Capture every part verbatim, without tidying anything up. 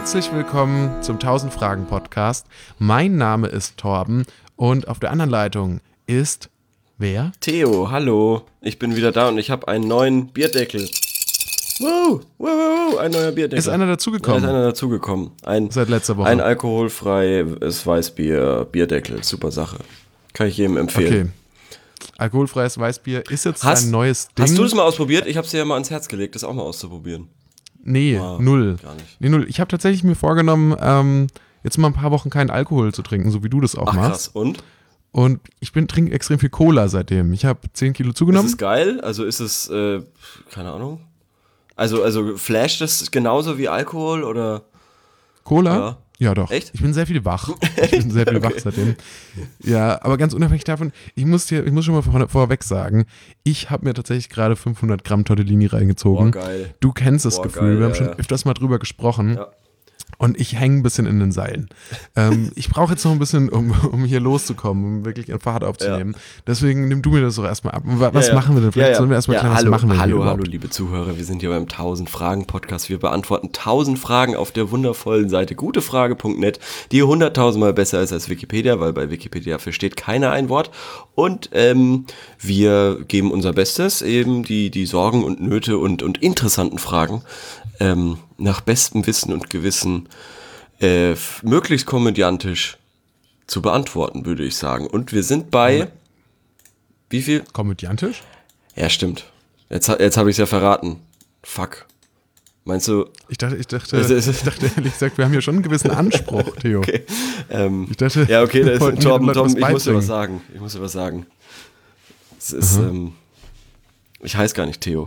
Herzlich willkommen zum tausend Fragen Podcast. Mein Name ist Torben und auf der anderen Leitung ist wer? Theo, hallo. Ich bin wieder da und ich habe einen neuen Bierdeckel. Wow, wow, wow, ein neuer Bierdeckel. Ist einer dazugekommen? Ja, ist einer dazugekommen. Ein, Seit letzter Woche. Ein alkoholfreies Weißbier, Bierdeckel, super Sache. Kann ich jedem empfehlen. Okay. Alkoholfreies Weißbier ist jetzt hast, ein neues Ding. Hast du das mal ausprobiert? Ich habe es dir ja mal ans Herz gelegt, das auch mal auszuprobieren. Nee, ah, null. Gar nicht. Nee, null. Ich habe tatsächlich mir vorgenommen, ähm, jetzt mal ein paar Wochen keinen Alkohol zu trinken, so wie du das auch Ach, machst. Krass, und? Und ich bin trinke extrem viel Cola seitdem. Ich habe zehn Kilo zugenommen. Ist es geil? Also ist es, äh, keine Ahnung. Also, also flasht das genauso wie Alkohol oder? Cola? Ja. Ja, doch. Echt? Ich bin sehr viel wach. Ich bin sehr viel Okay. wach seitdem. Ja, aber ganz unabhängig davon, ich muss dir, ich muss schon mal vor, vorweg sagen, ich habe mir tatsächlich gerade fünfhundert Gramm Tortellini reingezogen. Boah, geil. Du kennst das Boah, Gefühl, geil, wir haben ja, schon ja. öfters mal drüber gesprochen. Ja. Und ich hänge ein bisschen in den Seilen. ähm, ich brauche jetzt noch ein bisschen, um, um hier loszukommen, um wirklich ein Fahrt aufzunehmen. Ja. Deswegen nimm du mir das doch erstmal ab. Was ja, ja. machen wir denn? Vielleicht ja, ja. sollen wir erstmal ja, klären, was hallo, machen wir Hallo, hier hallo, liebe Zuhörer. Wir sind hier beim tausend Fragen Podcast. Wir beantworten tausend Fragen auf der wundervollen Seite gutefrage punkt net, die hunderttausendmal besser ist als Wikipedia, weil bei Wikipedia versteht keiner ein Wort. Und ähm, wir geben unser Bestes, eben die, die Sorgen und Nöte und, und interessanten Fragen ähm, nach bestem Wissen und Gewissen Äh, möglichst komödiantisch zu beantworten, würde ich sagen. Und wir sind bei, wie viel? Komödiantisch? Ja, stimmt. Jetzt, jetzt habe ich es ja verraten. Fuck. Meinst du? Ich dachte, ich dachte, Es ist- ich dachte ehrlich gesagt, wir haben hier schon einen gewissen Anspruch, Theo. Okay. Ähm, Ich dachte, ja, okay, wir das wollten ist, den Torben, Leuten Torben, was ich muss dir beibringen. was sagen. Ich muss dir was sagen. Es ist, Mhm. ähm, ich heiße gar nicht Theo.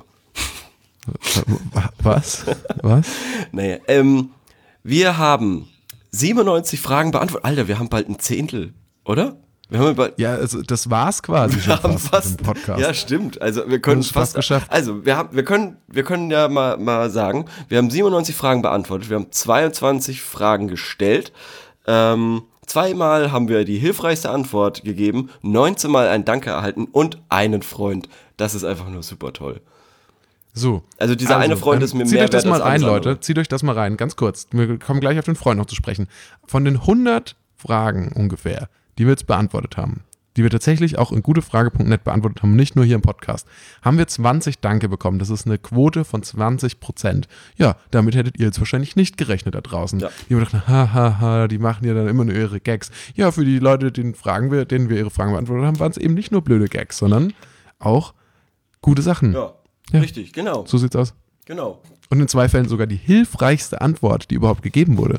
Was? Was? Naja, ähm, wir haben siebenundneunzig Fragen beantwortet. Alter, wir haben bald ein Zehntel, oder? Wir haben bald, Ja, also das war's quasi schon Wir haben fast, fast, mit dem Podcast. ja, stimmt. Also wir können Wir haben es fast fast, geschafft. Also wir haben, wir können, wir können ja mal, mal sagen, wir haben siebenundneunzig Fragen beantwortet, wir haben zweiundzwanzig Fragen gestellt, ähm, zweimal haben wir die hilfreichste Antwort gegeben, neunzehn Mal ein Danke erhalten und einen Freund. Das ist einfach nur super toll. So. Also dieser eine Freund ist mir zieht mehr euch das wert mal als rein, alles Leute. andere. Zieht euch das mal rein, ganz kurz. Wir kommen gleich auf den Freund noch zu sprechen. Von den hundert Fragen ungefähr, die wir jetzt beantwortet haben, die wir tatsächlich auch in gutefrage punkt net beantwortet haben, nicht nur hier im Podcast, haben wir zwanzig Danke bekommen. Das ist eine Quote von zwanzig Prozent. Ja, damit hättet ihr jetzt wahrscheinlich nicht gerechnet da draußen. Ja. Die haben gedacht, hahaha, ha, ha, die machen ja dann immer nur ihre Gags. Ja, für die Leute, denen, Fragen wir, denen wir ihre Fragen beantwortet haben, waren es eben nicht nur blöde Gags, sondern auch gute Sachen. Ja, Ja. richtig, genau, So sieht's aus. genau. Und in zwei Fällen sogar die hilfreichste Antwort, die überhaupt gegeben wurde.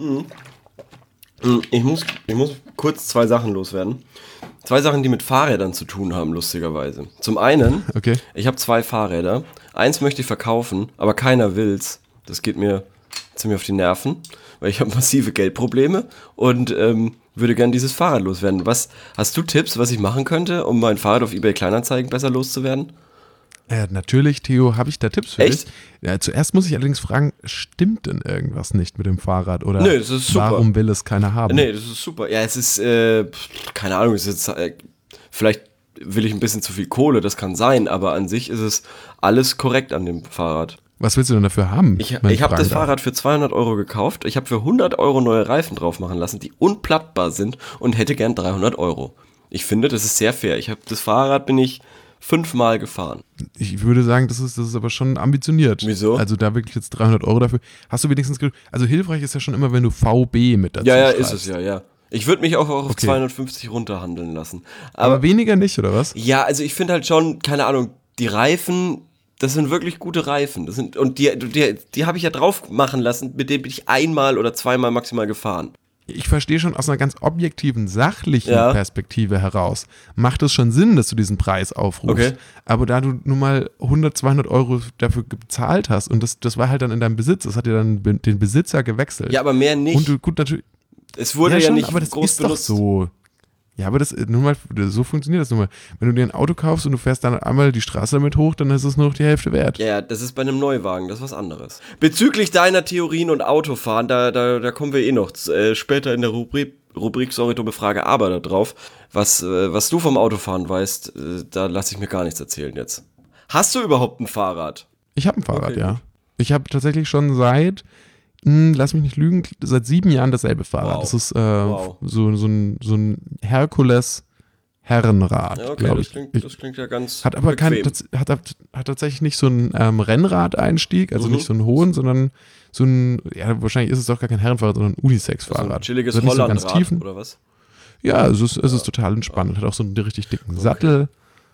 Ich muss, ich muss kurz zwei Sachen loswerden. Zwei Sachen, die mit Fahrrädern zu tun haben, lustigerweise. Zum einen, Okay. ich habe zwei Fahrräder. Eins möchte ich verkaufen, aber keiner will's. Das geht mir ziemlich auf die Nerven, weil ich habe massive Geldprobleme und ähm, würde gern dieses Fahrrad loswerden. Was, hast du Tipps, was ich machen könnte, um mein Fahrrad auf eBay Kleinanzeigen besser loszuwerden? Äh, natürlich, Theo, habe ich da Tipps für Echt? dich. Ja, zuerst muss ich allerdings fragen, stimmt denn irgendwas nicht mit dem Fahrrad? Oder Nö, das ist super. warum will es keiner haben? Nee, das ist super. Ja, es ist, äh, pff, keine Ahnung, es ist jetzt, äh, vielleicht will ich ein bisschen zu viel Kohle, das kann sein, aber an sich ist es alles korrekt an dem Fahrrad. Was willst du denn dafür haben? Ich, wenn ich habe fragen das darf? Fahrrad für zweihundert Euro gekauft. Ich habe für hundert Euro neue Reifen drauf machen lassen, die unplattbar sind und hätte gern dreihundert Euro. Ich finde, das ist sehr fair. Ich habe das Fahrrad bin ich fünfmal gefahren. Ich würde sagen, das ist, das ist aber schon ambitioniert. Wieso? Also da wirklich jetzt dreihundert Euro dafür. Hast du wenigstens, ge- also hilfreich ist ja schon immer, wenn du V B mit dazu Ja, ja, schreibst. ist es ja, ja. Ich würde mich auch auf Okay. zweihundertfünfzig runterhandeln lassen. Aber Aber weniger nicht, oder was? ja, also ich finde halt schon, keine Ahnung, die Reifen, das sind wirklich gute Reifen. Das sind, und die, die, die habe ich ja drauf machen lassen, mit denen bin ich einmal oder zweimal maximal gefahren. Ich verstehe schon aus einer ganz objektiven, sachlichen Ja. Perspektive heraus, macht es schon Sinn, dass du diesen Preis aufrufst. Okay. Aber da du nun mal hundert, zweihundert Euro dafür bezahlt hast und das, das war halt dann in deinem Besitz, das hat dir dann be- den Besitzer gewechselt. Ja, aber mehr nicht. Und du, gut, natürlich. es wurde ja, schon, nicht aber das groß ist benutzt. doch so. Ja, aber das, nun mal, so funktioniert das nun mal. Wenn du dir ein Auto kaufst und du fährst dann einmal die Straße damit hoch, dann ist es nur noch die Hälfte wert. Ja, ja, das ist bei einem Neuwagen, das ist was anderes. Bezüglich deiner Theorien und Autofahren, da, da, da kommen wir eh noch äh, später in der Rubrik, Rubrik sorry, dumme Frage, aber da drauf. Was, äh, was du vom Autofahren weißt, äh, da lasse ich mir gar nichts erzählen jetzt. Hast du überhaupt ein Fahrrad? Ich habe ein Fahrrad, Okay, ja. gut. Ich habe tatsächlich schon seit mh, lass mich nicht lügen, seit sieben Jahren dasselbe Fahrrad. Wow. Das ist äh, Wow. so, so ein, so ein Herkules Herrenrad, Ja, okay, glaube das ich. klingt, ich. das klingt ja ganz Hat aber kein, bequem. tats- hat, hat, hat tatsächlich nicht so einen ähm, Rennradeinstieg, also Mhm. nicht so einen hohen, sondern so ein, ja, wahrscheinlich ist es doch gar kein Herrenfahrrad, sondern ein So Unisex-Fahrrad. ein chilliges Also nicht so ganz Hollandrad, tiefen. oder was? Ja, es ist, es ist total entspannt. Hat auch so einen richtig dicken Sattel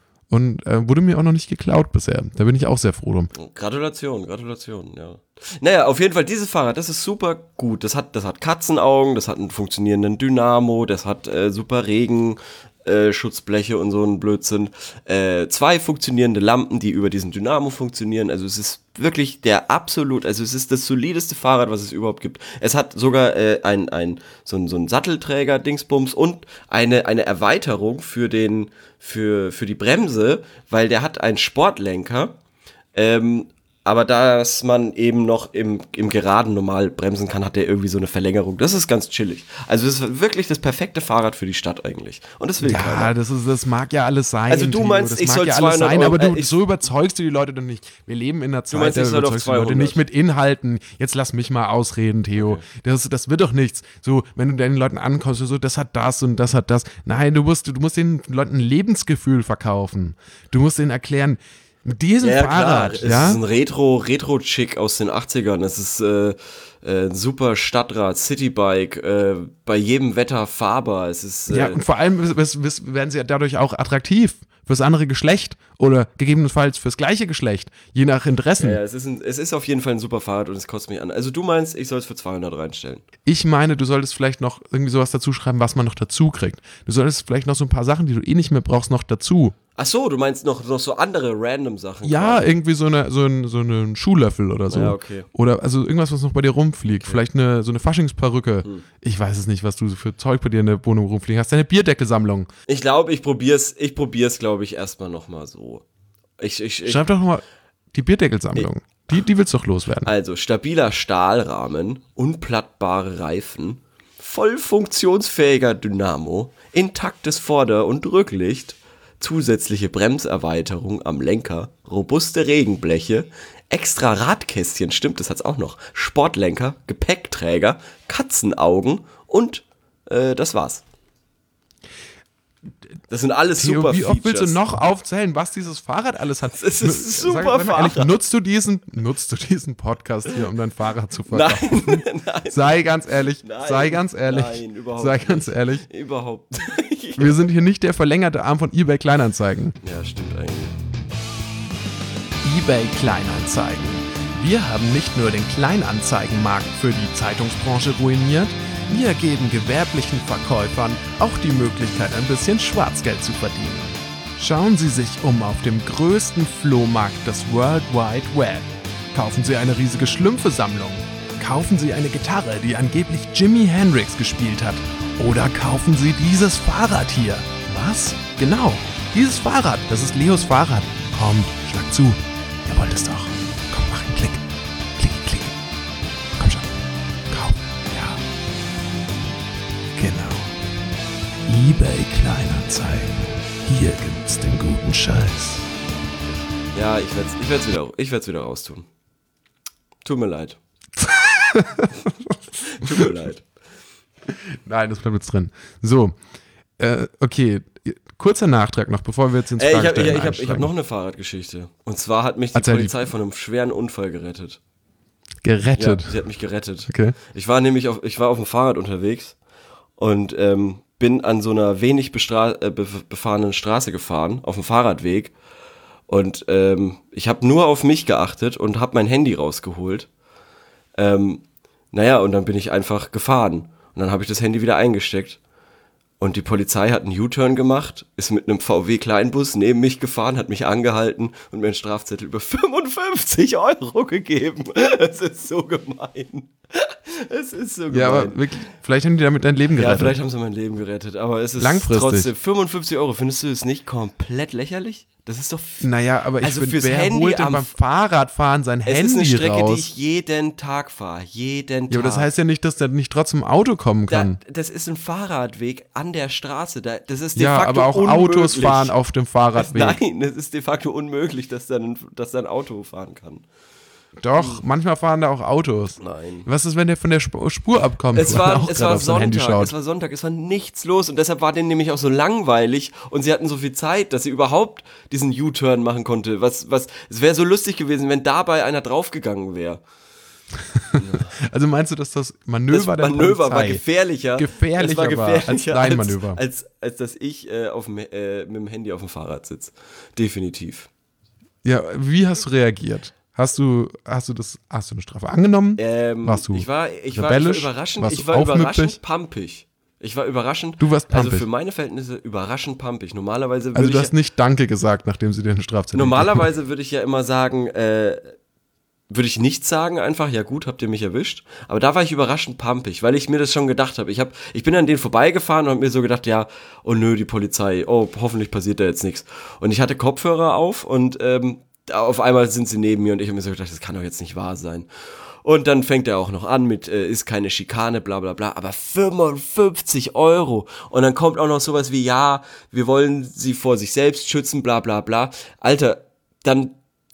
und äh, wurde mir auch noch nicht geklaut bisher. Da bin ich auch sehr froh drum. Gratulation, Gratulation, ja. Naja, auf jeden Fall, dieses Fahrrad, das ist super gut. Das hat, das hat Katzenaugen, das hat einen funktionierenden Dynamo, das hat äh, super Regen. Äh, Schutzbleche und so ein Blödsinn. Äh, zwei funktionierende Lampen, die über diesen Dynamo funktionieren. Also es ist wirklich der absolut, also es ist das solideste Fahrrad, was es überhaupt gibt. Es hat sogar äh, ein, ein, so ein, so ein Sattelträger-Dingsbums und eine, eine Erweiterung für den, für, für die Bremse, weil der hat einen Sportlenker. Ähm, aber dass man eben noch im, im Geraden normal bremsen kann, hat der irgendwie so eine Verlängerung. Das ist ganz chillig. Also es ist wirklich das perfekte Fahrrad für die Stadt eigentlich. Und das will Ja, keiner. das, ist, das mag ja alles sein. Also du Theo, meinst, das ich mag soll ja alles zweihundert sein, Euro- aber du, äh, ich- so überzeugst du die Leute doch nicht. Wir leben in einer Zeit, meinst, da ich soll auf überzeugst du die Leute zweihundert? nicht mit Inhalten. Jetzt lass mich mal ausreden, Theo. Das, das wird doch nichts. So, wenn du deinen Leuten ankommst, so, das hat das und das hat das. Nein, du musst, du musst den Leuten ein Lebensgefühl verkaufen. Du musst ihnen erklären, mit diesem Ja, Fahrrad, klar. ja, Es ist ein Retro, Retro-Chick aus den achtzigern. Es ist äh, äh, ein super Stadtrad, Citybike, äh, bei jedem Wetter fahrbar. Es ist äh, ja, und vor allem es- es- werden sie ja dadurch auch attraktiv fürs andere Geschlecht oder gegebenenfalls fürs gleiche Geschlecht, je nach Interessen. ja, ja, es ist, ein, es ist auf jeden Fall ein super Fahrrad und es kostet mich an. Also du meinst, ich soll es für zweihundert reinstellen? Ich meine, du solltest vielleicht noch irgendwie sowas dazu schreiben, was man noch dazu kriegt. Du solltest vielleicht noch so ein paar Sachen, die du eh nicht mehr brauchst, noch dazu. Ach so, du meinst noch, noch so andere random Sachen? Ja, quasi. irgendwie so eine so ein so einen Schuhlöffel oder so. Ja, okay. Oder also irgendwas, was noch bei dir rumfliegt. Vielleicht eine so eine Faschingsperücke. Hm. Ich weiß es nicht, was du für Zeug bei dir in der Wohnung rumfliegen hast. Deine Bierdeckelsammlung. Ich glaube, ich probier's, ich probier's, glaube ich, erstmal nochmal so. Ich, ich, ich, Schreib doch nochmal die Bierdeckelsammlung. Die, die willst du doch loswerden. also, stabiler Stahlrahmen, unplattbare Reifen, voll funktionsfähiger Dynamo, intaktes Vorder- und Rücklicht, zusätzliche Bremserweiterung am Lenker, robuste Regenbleche, extra Radkästchen, stimmt, das hat's auch noch, Sportlenker, Gepäckträger, Katzenaugen und äh, das war's. Das sind alles Theo, super wie oft willst du Features. noch aufzählen, was dieses Fahrrad alles hat? Es ist ein super Sag, sag mal ehrlich, Fahrrad. nutzt du diesen, nutzt du diesen Podcast hier, um dein Fahrrad zu verkaufen? Nein, nein, Sei ganz ehrlich, Nein, sei ganz ehrlich, nein, überhaupt sei ganz nicht. ehrlich. überhaupt nicht. Wir sind hier nicht der verlängerte Arm von eBay Kleinanzeigen. Ja, stimmt eigentlich. eBay Kleinanzeigen. Wir haben nicht nur den Kleinanzeigenmarkt für die Zeitungsbranche ruiniert, wir geben gewerblichen Verkäufern auch die Möglichkeit, ein bisschen Schwarzgeld zu verdienen. Schauen Sie sich um auf dem größten Flohmarkt des World Wide Web. Kaufen Sie eine riesige Schlümpfe-Sammlung. Kaufen Sie eine Gitarre, die angeblich Jimi Hendrix gespielt hat. Oder kaufen Sie dieses Fahrrad hier. Was? Genau, dieses Fahrrad. Das ist Leos Fahrrad. Kommt, schlag zu. Ihr wollt es doch. Komm, mach einen Klick. Klick, klick. Komm schon. Kauf. Ja. Genau. eBay Kleinanzeigen. Hier gibt's den guten Scheiß. Ja, ich werde es ich werd's wieder, ich werd's wieder raustun. Tut mir leid. Tut mir leid. Nein, das bleibt jetzt drin. So, äh, okay. Kurzer Nachtrag noch, bevor wir jetzt ins Ey, ich habe Fragestellen ich hab, ich hab einsteigen. noch eine Fahrradgeschichte. Und zwar hat mich die Erzähl die. Polizei von einem schweren Unfall gerettet. Gerettet. Ja, sie hat mich gerettet. Okay. Ich war nämlich auf, ich war auf dem Fahrrad unterwegs und ähm, bin an so einer wenig bestra- äh, be- befahrenen Straße gefahren, auf dem Fahrradweg. Und ähm, ich habe nur auf mich geachtet und habe mein Handy rausgeholt. Ähm, naja, und dann bin ich einfach gefahren. Und dann habe ich das Handy wieder eingesteckt. Und die Polizei hat einen U-Turn gemacht, ist mit einem V W-Kleinbus neben mich gefahren, hat mich angehalten und mir einen Strafzettel über fünfundfünfzig Euro gegeben. Es ist so gemein. Es ist so gemein. Ja, aber wirklich, vielleicht haben die damit dein Leben Ja, gerettet. vielleicht haben sie mein Leben gerettet, aber es ist Langfristig. trotzdem fünfundfünfzig Euro. Findest du es nicht komplett lächerlich? Das ist doch... f- Naja, aber ich Also finde, fürs wer Handy holt denn am- beim Fahrradfahren sein Es Handy ist eine Strecke, raus? die ich jeden Tag fahre. Jeden Tag. Ja, aber das heißt ja nicht, dass der nicht trotzdem Auto kommen Da, kann. das ist ein Fahrradweg an der Straße. Da, das ist de Ja, facto aber auch unmöglich. Autos fahren auf dem Fahrradweg. Nein, es ist de facto unmöglich, dass da ein, dass da ein Auto fahren kann. Doch, manchmal fahren da auch Autos. Nein. Was ist, wenn der von der Sp- Spur abkommt? Es war, auch es gerade war auf sein Handy Sonntag, schaut? es war Sonntag, es war nichts los und deshalb war denen nämlich auch so langweilig und sie hatten so viel Zeit, dass sie überhaupt diesen U-Turn machen konnte. Was, was, es wäre so lustig gewesen, wenn dabei einer draufgegangen wäre. Also meinst du, dass das Manöver Das der Manöver Polizei war gefährlicher, gefährlicher, es war gefährlicher war als dein Manöver? Als, als, als dass ich äh, auf dem, äh, mit dem Handy auf dem Fahrrad sitze. Definitiv. Ja, wie hast du reagiert? Hast du, hast du das, hast du eine Strafe angenommen? Ähm, Warst du ich war, ich war, rebellisch? ich war überraschend, Warst ich du war aufmüpfig? überraschend pumpig. Ich war überraschend. Du warst pumpig. Also für meine Verhältnisse überraschend pumpig. Normalerweise würde Also du ich hast nicht Danke gesagt, nachdem sie dir eine Strafzettel Normalerweise würde ich ja immer sagen, äh, würde ich nichts sagen, einfach, ja gut, habt ihr mich erwischt. Aber da war ich überraschend pumpig, weil ich mir das schon gedacht habe. Ich, hab, ich bin an denen vorbeigefahren und habe mir so gedacht, ja, oh nö, die Polizei, oh, hoffentlich passiert da jetzt nichts. Und ich hatte Kopfhörer auf und ähm, auf einmal sind sie neben mir und ich habe mir so gedacht, das kann doch jetzt nicht wahr sein. Und dann fängt er auch noch an mit, äh, ist keine Schikane, bla bla bla, aber fünfundfünfzig Euro. Und dann kommt auch noch sowas wie, ja, wir wollen sie vor sich selbst schützen, bla bla bla. Alter, dann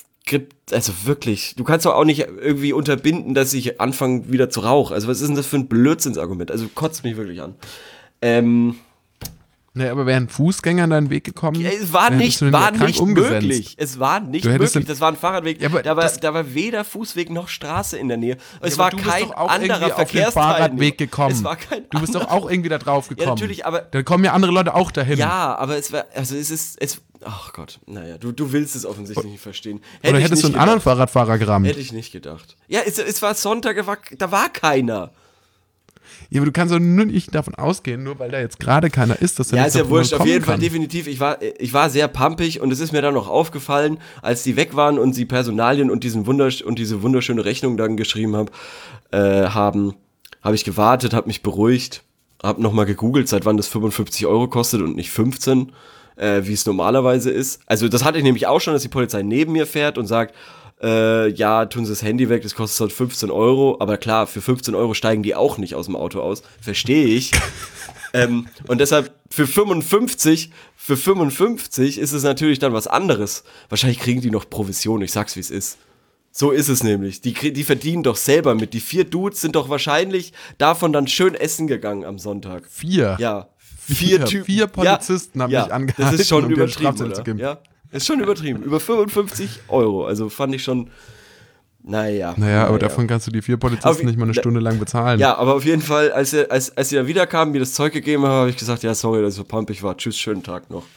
gibt, also wirklich, du kannst doch auch nicht irgendwie unterbinden, dass ich anfange wieder zu rauchen. Also was ist denn das für ein Blödsinnsargument? Also kotzt mich wirklich an. Ähm... Nee, aber wären Fußgänger an deinen Weg gekommen? Ja, es war dann nicht, hättest du den war ja krank nicht umgesetzt. möglich. Es war nicht Du hättest möglich. den- Das war ein Fahrradweg. Ja, aber da, war, das- da war weder Fußweg noch Straße in der Nähe. Es Ja, war aber du bist kein doch auch anderer irgendwie auf den Verkehrsteilnehmer. Fahrradweg gekommen. Es war kein Du bist doch anderer- auch irgendwie da drauf gekommen. Ja, natürlich, aber- Da kommen ja andere Leute auch dahin. Ja, aber es war, also es ist, es, ach Gott, naja, du, du willst es offensichtlich nicht verstehen. Hätte Oder ich hättest du nicht einen anderen gedacht. Fahrradfahrer gerammt? Hätte ich nicht gedacht. Ja, es, es war Sonntag, da war, da war keiner. Ja, aber du kannst doch nur nicht davon ausgehen, nur weil da jetzt gerade keiner ist, dass da Ja, nicht ist ja davon wurscht, auf kommen jeden Fall kann. definitiv. Ich war, ich war sehr pumpig und es ist mir dann noch aufgefallen, als die weg waren und sie Personalien und diesen Wundersch und diese wunderschöne Rechnung dann geschrieben hab, äh, haben, habe ich gewartet, habe mich beruhigt, habe nochmal gegoogelt, seit wann das fünfundfünfzig Euro kostet und nicht fünfzehn, äh, wie es normalerweise ist. Also das hatte ich nämlich auch schon, dass die Polizei neben mir fährt und sagt, äh, ja, tun Sie das Handy weg, das kostet halt fünfzehn Euro, aber klar, für fünfzehn Euro steigen die auch nicht aus dem Auto aus, verstehe ich. ähm, und deshalb für fünfundfünfzig, für fünfundfünfzig ist es natürlich dann was anderes. Wahrscheinlich kriegen die noch Provision, ich sag's wie es ist. So ist es nämlich. Die, krie- die verdienen doch selber mit. Die vier Dudes sind doch wahrscheinlich davon dann schön essen gegangen am Sonntag. Vier. Ja. Vier, Typen. vier Polizisten ja, haben ja, mich angehalten, Das ist schon um dir eine übertrieben, Strafzettel oder? zu geben. Ja, ist schon übertrieben. Über fünfundfünfzig Euro. Also fand ich schon, naja. Naja, aber naja. davon kannst du die vier Polizisten Aber wie- nicht mal eine da- Stunde lang bezahlen. Ja, aber auf jeden Fall, als, er, als, als sie dann wiederkamen, mir das Zeug gegeben haben, habe ich gesagt, ja, sorry, dass ich so pumpig war. Tschüss, schönen Tag noch.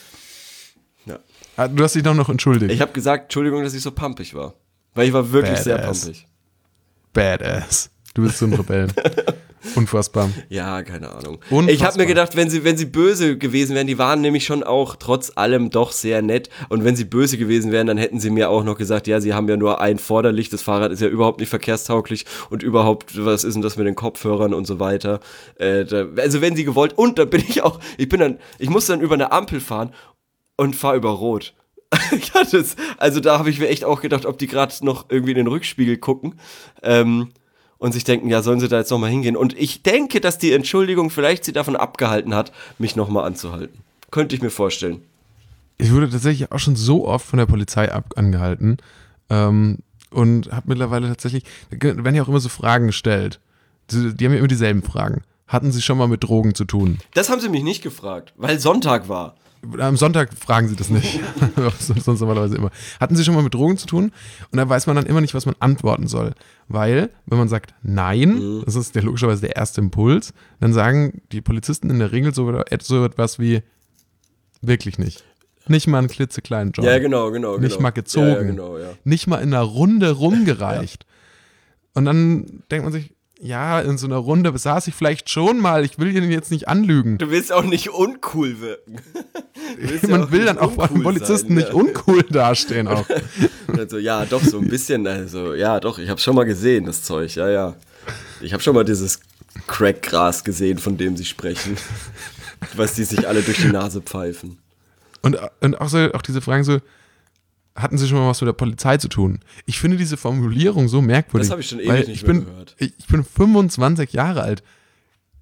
Ja. Ah, du hast dich doch noch entschuldigt. Ich habe gesagt, Entschuldigung, dass ich so pumpig war. Weil ich war wirklich sehr Badass. pumpig. Badass. Du bist so ein Rebell. Unfassbar. Ja, keine Ahnung. Unfassbar. Ich habe mir gedacht, wenn sie, wenn sie böse gewesen wären, die waren nämlich schon auch trotz allem doch sehr nett. Und wenn sie böse gewesen wären, dann hätten sie mir auch noch gesagt, ja, sie haben ja nur ein Vorderlicht, das Fahrrad ist ja überhaupt nicht verkehrstauglich und überhaupt, was ist denn das mit den Kopfhörern und so weiter. Äh, da, also wenn sie gewollt, und da bin ich auch, ich bin dann, ich muss dann über eine Ampel fahren und fahre über Rot. Ich hatte es, also da habe ich mir echt auch gedacht, ob die gerade noch irgendwie in den Rückspiegel gucken. Ähm, und sich denken, ja, sollen sie da jetzt nochmal hingehen? Und ich denke, dass die Entschuldigung vielleicht sie davon abgehalten hat, mich nochmal anzuhalten. Könnte ich mir vorstellen. Ich wurde tatsächlich auch schon so oft von der Polizei ab angehalten ähm, und habe mittlerweile tatsächlich, da werden ja auch immer so Fragen gestellt. Die, die haben ja immer dieselben Fragen. Hatten sie schon mal mit Drogen zu tun? Das haben sie mich nicht gefragt, weil Sonntag war. Am Sonntag fragen sie das nicht. Sonst normalerweise immer. Hatten sie schon mal mit Drogen zu tun? Und da weiß man dann immer nicht, was man antworten soll. Weil, wenn man sagt Nein, mhm. das ist ja logischerweise der erste Impuls, dann sagen die Polizisten in der Regel so, so etwas wie wirklich nicht. Nicht mal einen klitzekleinen Job. Ja, genau, genau. Nicht genau. mal gezogen. Ja, ja, genau, ja. Nicht mal in einer Runde rumgereicht. Ja. Und dann denkt man sich, ja, in so einer Runde saß ich vielleicht schon mal, ich will ihn jetzt nicht anlügen. Du willst auch nicht uncool wirken. Man ja will dann auch von Polizisten sein, nicht ja. uncool dastehen auch. Also, ja, doch, so ein bisschen, also, ja, doch, ich habe schon mal gesehen, das Zeug, ja, ja. Ich habe schon mal dieses Crackgras gesehen, von dem sie sprechen. Was die sich alle durch die Nase pfeifen. Und, und auch, so, auch diese Fragen so, hatten Sie schon mal was mit der Polizei zu tun? Ich finde diese Formulierung so merkwürdig. Das habe ich schon ewig nicht ich mehr bin, gehört. Ich, ich bin fünfundzwanzig Jahre alt.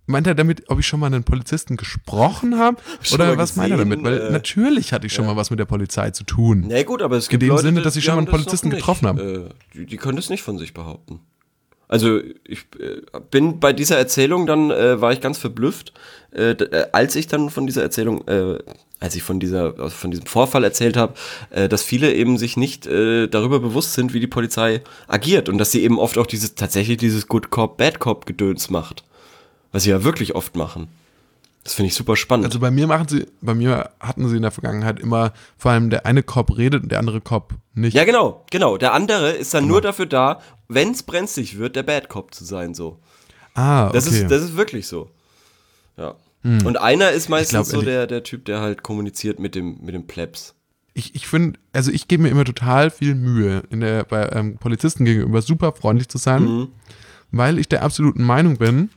meint er damit, ob ich schon mal einen Polizisten gesprochen habe? Oder was meint er damit? Weil äh, natürlich hatte ich schon ja. mal was mit der Polizei zu tun. Na gut, aber es gibt In dem Leute, Sinne, dass ich schon mal einen Polizisten getroffen habe. Äh, die, die können das nicht von sich behaupten. Also ich äh, bin bei dieser Erzählung dann, äh, war ich ganz verblüfft, äh, äh, als ich dann von dieser Erzählung, äh, als ich von dieser, von diesem Vorfall erzählt habe, äh, dass viele eben sich nicht äh, darüber bewusst sind, wie die Polizei agiert und dass sie eben oft auch dieses, tatsächlich dieses Good Cop, Bad Cop Gedöns macht. Was sie ja wirklich oft machen. Das finde ich super spannend. Also bei mir machen sie, bei mir hatten sie in der Vergangenheit immer, vor allem der eine Cop redet und der andere Cop nicht. Ja, genau, genau. Der andere ist dann genau. nur dafür da, wenn es brenzlig wird, der Bad Cop zu sein, so. Ah, okay. Das ist, das ist wirklich so. Ja. Hm. Und einer ist meistens glaub, so der, der Typ, der halt kommuniziert mit dem, mit dem Plebs. Ich, ich finde, also ich gebe mir immer total viel Mühe, in der, bei ähm, Polizisten gegenüber super freundlich zu sein, mhm. weil ich der absoluten Meinung bin,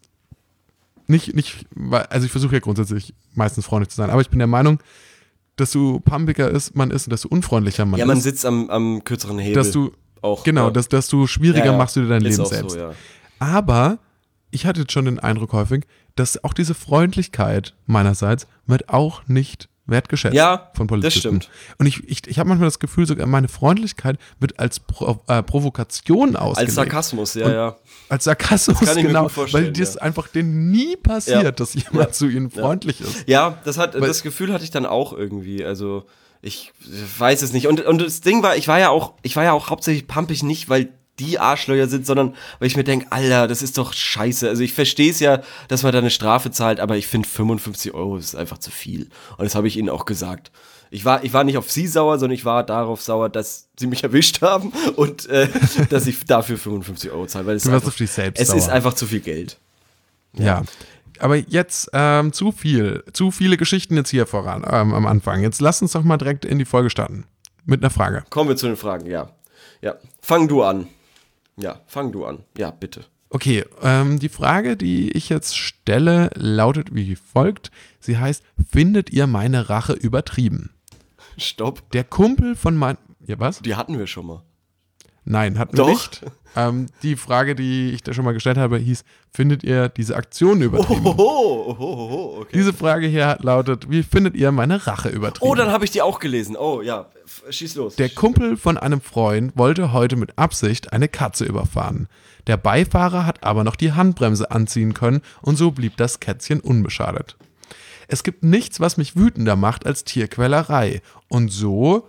Nicht, nicht, also ich versuche ja grundsätzlich meistens freundlich zu sein, aber ich bin der Meinung, dass du pumpiger ist, man ist und dass du unfreundlicher man ist. Ja, man ist, sitzt am, am kürzeren Hebel. Dass du, auch, genau, ja. dass, dass du schwieriger ja, ja. machst du dir dein ist Leben auch selbst. So, ja. Aber ich hatte jetzt schon den Eindruck häufig, dass auch diese Freundlichkeit meinerseits wird auch nicht wertgeschätzt ja, von Polizisten. Das stimmt. Und ich, ich, ich habe manchmal das Gefühl, sogar meine Freundlichkeit wird als Pro, äh, Provokation ausgelegt. Als Sarkasmus, ja, und ja. Als Sarkasmus, das kann ich genau, mir gut vorstellen, weil das ja. einfach denen nie passiert, ja. dass jemand ja. zu ihnen freundlich ja. ist. Ja, das hat, weil, das Gefühl hatte ich dann auch irgendwie, also ich weiß es nicht. Und, und das Ding war, ich war ja auch, ich war ja auch hauptsächlich pumpig nicht, weil die Arschlöcher sind, sondern weil ich mir denke, Alter, das ist doch scheiße. Also ich verstehe es ja, dass man da eine Strafe zahlt, aber ich finde fünfundfünfzig Euro ist einfach zu viel. Und das habe ich ihnen auch gesagt. Ich war, ich war nicht auf sie sauer, sondern ich war darauf sauer, dass sie mich erwischt haben und äh, dass ich dafür fünfundfünfzig Euro zahle. Weil es, du warst einfach, auf dich selbst es sauer. ist einfach zu viel Geld. Ja. ja. Aber jetzt ähm, zu viel, zu viele Geschichten jetzt hier voran ähm, am Anfang. Jetzt lass uns doch mal direkt in die Folge starten. Mit einer Frage. Kommen wir zu den Fragen, ja. Ja, fang du an. Ja, fang du an. Ja, bitte. Okay, ähm, die Frage, die ich jetzt stelle, lautet wie folgt. Sie heißt, findet ihr meine Rache übertrieben? Stopp. Der Kumpel von mein... Ja, was? Die hatten wir schon mal. Nein, hatten Doch. wir nicht. Ähm, die Frage, die ich da schon mal gestellt habe, hieß, findet ihr diese Aktion übertrieben? Ohoho, ohoho, okay. Diese Frage hier lautet, wie findet ihr meine Rache übertrieben? Oh, dann habe ich die auch gelesen. Oh, ja, schieß los. Der Kumpel von einem Freund wollte heute mit Absicht eine Katze überfahren. Der Beifahrer hat aber noch die Handbremse anziehen können und so blieb das Kätzchen unbeschadet. Es gibt nichts, was mich wütender macht als Tierquälerei. Und so...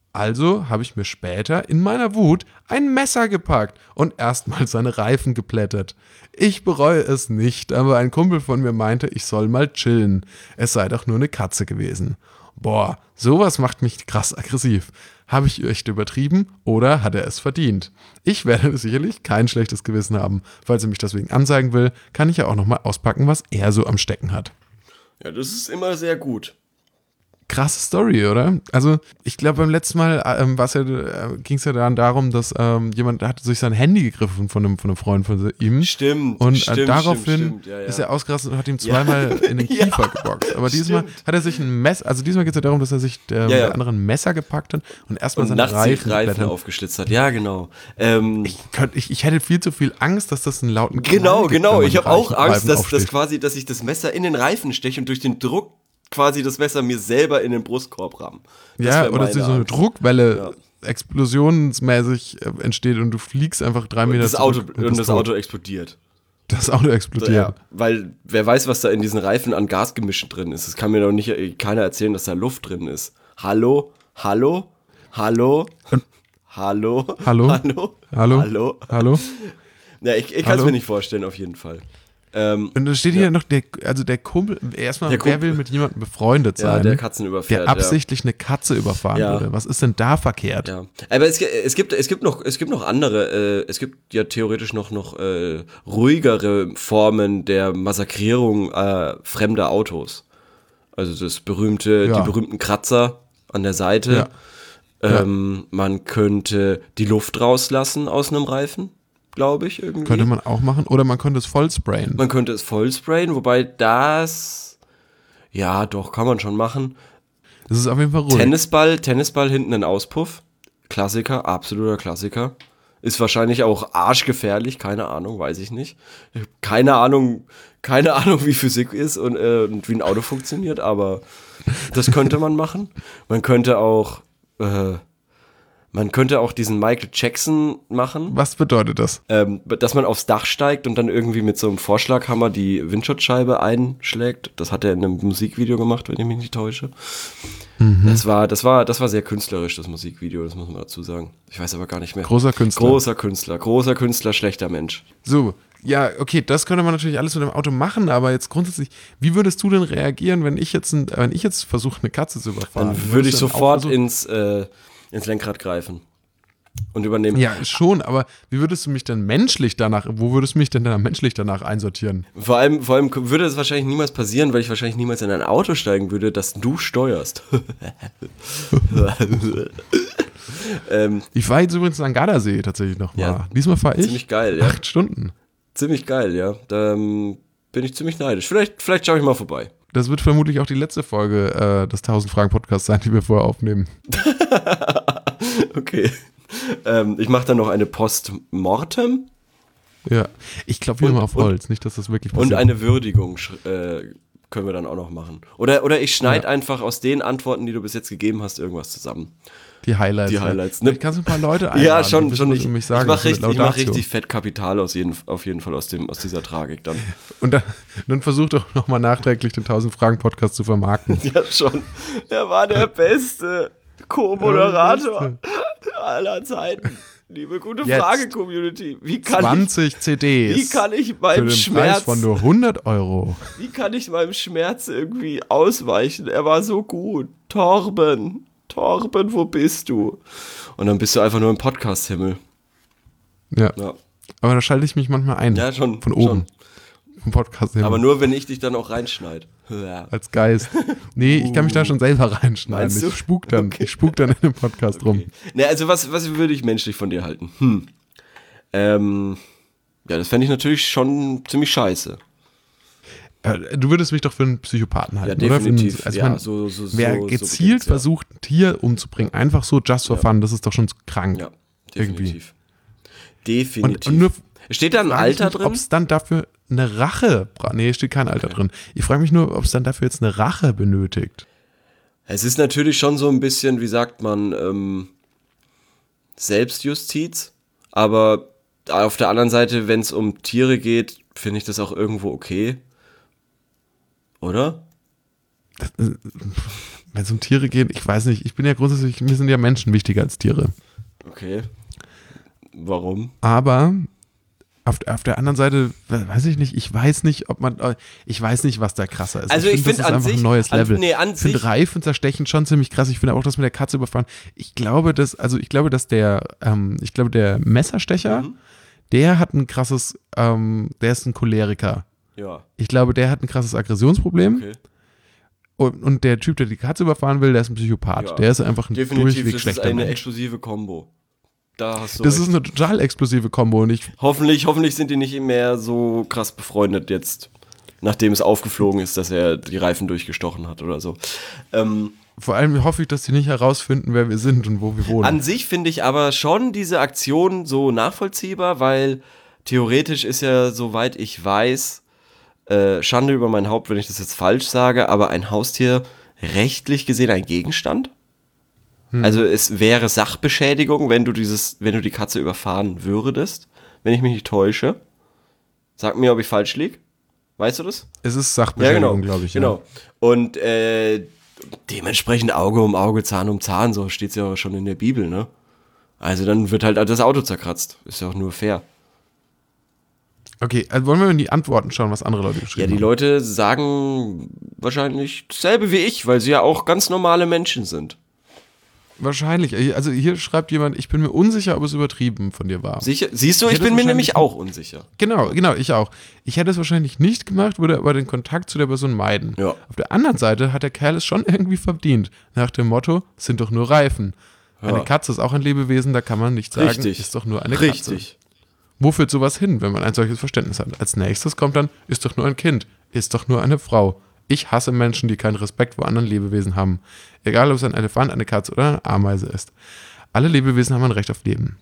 Also habe ich mir später in meiner Wut ein Messer gepackt und erstmal seine Reifen geplättet. Ich bereue es nicht, aber ein Kumpel von mir meinte, ich soll mal chillen. Es sei doch nur eine Katze gewesen. Boah, sowas macht mich krass aggressiv. Habe ich echt übertrieben oder hat er es verdient? Ich werde sicherlich kein schlechtes Gewissen haben. Falls er mich deswegen anzeigen will, kann ich ja auch nochmal auspacken, was er so am Stecken hat. Ja, das ist immer sehr gut. Krasse Story, oder? Also ich glaube beim letzten Mal ähm, ja, äh, ging es ja dann darum, dass ähm, jemand hatte sich sein Handy gegriffen von einem, von einem Freund von ihm. Stimmt, Und stimmt, äh, daraufhin stimmt, stimmt, ja, ja. ist er ausgerastet und hat ihm zweimal ja. in den Kiefer ja, geboxt. Aber diesmal stimmt. hat er sich ein Messer, also diesmal geht es ja darum, dass er sich äh, ja, mit ja. anderen Messer gepackt hat und erstmal und seine Reifen, Reifen aufgeschlitzt hat. Ja, genau. Ähm, ich, könnt, ich, ich hätte viel zu viel Angst, dass das einen lauten Knall Genau, gibt, genau. Ich habe auch Reifen Angst, dass, aufsticht. dass quasi, dass ich das Messer in den Reifen steche und durch den Druck quasi das Messer mir selber in den Brustkorb rammen. Ja, oder dass so eine Druckwelle ja. explosionsmäßig äh, entsteht und du fliegst einfach drei Meter das Auto, zurück. Und, und das, das Auto explodiert. Das Auto explodiert. Ja, weil wer weiß, was da in diesen Reifen an Gasgemischen drin ist. Das kann mir doch nicht keiner erzählen, dass da Luft drin ist. Hallo? Hallo? Hallo? Hallo? Hallo? Hallo? Hallo? Hallo? Hallo? Ja, ich, ich kann es mir nicht vorstellen, auf jeden Fall. Ähm, und da steht ja. hier noch, der, also der Kumpel, erstmal, der Kumpel, wer will mit jemandem befreundet sein, ja, der Katzen überfährt, der absichtlich ja. eine Katze überfahren ja. würde. Was ist denn da verkehrt? Ja. Aber es, es, gibt, es, gibt noch, es gibt noch andere, äh, es gibt ja theoretisch noch, noch äh, ruhigere Formen der Massakrierung äh, fremder Autos. Also das berühmte, ja. die berühmten Kratzer an der Seite. Ja. Ähm, ja. Man könnte die Luft rauslassen aus einem Reifen. Glaube ich, irgendwie. Könnte man auch machen. Oder man könnte es voll sprayen. Man könnte es voll sprayen, wobei das, ja, doch, kann man schon machen. Das ist auf jeden Fall ruhig. Tennisball, Tennisball hinten ein Auspuff. Klassiker, absoluter Klassiker. Ist wahrscheinlich auch arschgefährlich, keine Ahnung, weiß ich nicht. Keine Ahnung, keine Ahnung, wie Physik ist und, äh, und wie ein Auto funktioniert, aber das könnte man machen. Man könnte auch, äh, man könnte auch diesen Michael Jackson machen. Was bedeutet das? Ähm, dass man aufs Dach steigt und dann irgendwie mit so einem Vorschlaghammer die Windschutzscheibe einschlägt. Das hat er in einem Musikvideo gemacht, wenn ich mich nicht täusche. Mhm. Das war, das war, das war sehr künstlerisch, das Musikvideo, das muss man dazu sagen. Ich weiß aber gar nicht mehr. Großer Künstler. Großer Künstler, großer Künstler, schlechter Mensch. So, ja, okay, das könnte man natürlich alles mit dem Auto machen, aber jetzt grundsätzlich, wie würdest du denn reagieren, wenn ich jetzt, ein, wenn ich jetzt versuche, eine Katze zu überfahren? Dann würde ich sofort ins, äh, ins Lenkrad greifen und übernehmen. Ja, schon, aber wie würdest du mich denn menschlich danach, wo würdest du mich denn dann menschlich danach einsortieren? Vor allem, vor allem würde es wahrscheinlich niemals passieren, weil ich wahrscheinlich niemals in ein Auto steigen würde, das du steuerst. ähm, ich fahre jetzt übrigens an Gardasee tatsächlich nochmal. Ja, Diesmal fahre ich ziemlich geil, ja. acht Stunden. Ziemlich geil, ja. Da ähm, bin ich ziemlich neidisch. Vielleicht, vielleicht schaue ich mal vorbei. Das wird vermutlich auch die letzte Folge äh, des tausend Fragen Podcasts sein, die wir vorher aufnehmen. Okay. Ähm, ich mache dann noch eine Postmortem. Ja, ich glaube wieder mal auf Holz, und, nicht, dass das wirklich passiert. Und eine Würdigung äh, können wir dann auch noch machen. Oder, oder ich schneide ja. einfach aus den Antworten, die du bis jetzt gegeben hast, irgendwas zusammen. Die Highlights. Die Highlights. Ne? Ich kann so ein paar Leute einladen. Ja, schon, schon. Ich, mich sagen, ich mache richtig, mach richtig fett Kapital aus jeden, auf jeden Fall aus, dem, aus dieser Tragik dann. Und dann, dann versucht doch nochmal nachträglich den tausend Fragen Podcast zu vermarkten. Ja, schon. Er war der beste Co-Moderator aller Zeiten. Liebe gute Frage-Community. Wie kann zwanzig ich, C Ds. Wie kann ich meinem für den Schmerz Preis von nur hundert Euro. Wie kann ich meinem Schmerz irgendwie ausweichen? Er war so gut. Torben, Torben, wo bist du? Und dann bist du einfach nur im Podcast-Himmel. Ja. ja. Aber da schalte ich mich manchmal ein. Ja, schon. Von oben. Schon. Vom Podcast-Himmel. Aber nur, wenn ich dich dann auch reinschneide. Ja. Als Geist. Nee, ich kann mich da schon selber reinschneiden. Meinst du? Ich spuk dann. Okay. Ich spuk dann in dem Podcast okay. rum. Ne, also was, was würde ich menschlich von dir halten? Hm. Ähm, ja, das fände ich natürlich schon ziemlich scheiße. Du würdest mich doch für einen Psychopathen halten, ja, definitiv. Oder? Für einen, also ja, man, so, so, wer so, gezielt so versucht, ein Tier umzubringen, einfach so just for ja. fun, das ist doch schon krank. Ja, definitiv. Irgendwie. Definitiv. Und, und nur steht da ein Alter mich, drin? Ob es dann dafür eine Rache, nee, steht kein Alter okay. drin. Ich frage mich nur, ob es dann dafür jetzt eine Rache benötigt. Es ist natürlich schon so ein bisschen, wie sagt man, ähm, Selbstjustiz, aber auf der anderen Seite, wenn es um Tiere geht, finde ich das auch irgendwo okay. Oder? Wenn es um Tiere geht, ich weiß nicht, ich bin ja grundsätzlich, mir sind ja Menschen wichtiger als Tiere. Okay. Warum? Aber auf, auf der anderen Seite, weiß ich nicht, ich weiß nicht, ob man, ich weiß nicht, was da krasser ist. Also ich finde, find, das ist einfach sich, ein neues Level. An, nee, an ich finde Reifen zerstechen schon ziemlich krass. Ich finde auch das mit der Katze überfahren. Ich glaube, dass, also ich glaube, dass der, ähm, ich glaube, der Messerstecher, mhm. der hat ein krasses, ähm, der ist ein Choleriker. Ja. Ich glaube, der hat ein krasses Aggressionsproblem. Okay. Und, und der Typ, der die Katze überfahren will, der ist ein Psychopath. Ja. Der ist einfach ein Definitiv, durchweg schlechter das ist eine Mensch. exklusive Kombo. Da hast du das recht. ist eine total explosive Kombo. Und ich hoffentlich, hoffentlich sind die nicht mehr so krass befreundet jetzt, nachdem es aufgeflogen ist, dass er die Reifen durchgestochen hat oder so. Ähm, Vor allem hoffe ich, dass die nicht herausfinden, wer wir sind und wo wir wohnen. An sich finde ich aber schon diese Aktion so nachvollziehbar, weil theoretisch ist ja, soweit ich weiß, äh, Schande über mein Haupt, wenn ich das jetzt falsch sage, aber ein Haustier rechtlich gesehen ein Gegenstand? Hm. Also es wäre Sachbeschädigung, wenn du dieses, wenn du die Katze überfahren würdest, wenn ich mich nicht täusche. Sag mir, ob ich falsch liege. Weißt du das? Es ist Sachbeschädigung, ja, genau, glaube ich. Genau. Ja. Und äh, dementsprechend Auge um Auge, Zahn um Zahn, so steht es ja auch schon in der Bibel, ne? Also dann wird halt das Auto zerkratzt. Ist ja auch nur fair. Okay, also wollen wir in die Antworten schauen, was andere Leute geschrieben haben? Ja, die Leute sagen wahrscheinlich dasselbe wie ich, weil sie ja auch ganz normale Menschen sind. Wahrscheinlich. Also hier schreibt jemand, ich bin mir unsicher, ob es übertrieben von dir war. Sicher? Siehst du, ich, ich bin mir nämlich auch unsicher. Genau, genau, ich auch. Ich hätte es wahrscheinlich nicht gemacht, würde aber den Kontakt zu der Person meiden. Ja. Auf der anderen Seite hat der Kerl es schon irgendwie verdient. Nach dem Motto, es sind doch nur Reifen. Ja. Eine Katze ist auch ein Lebewesen, da kann man nicht sagen, Richtig. ist doch nur eine Richtig. Katze. Richtig. Wo führt sowas hin, wenn man ein solches Verständnis hat? Als nächstes kommt dann, ist doch nur ein Kind, ist doch nur eine Frau. Ich hasse Menschen, die keinen Respekt vor anderen Lebewesen haben. Egal, ob es ein Elefant, eine Katze oder eine Ameise ist. Alle Lebewesen haben ein Recht auf Leben.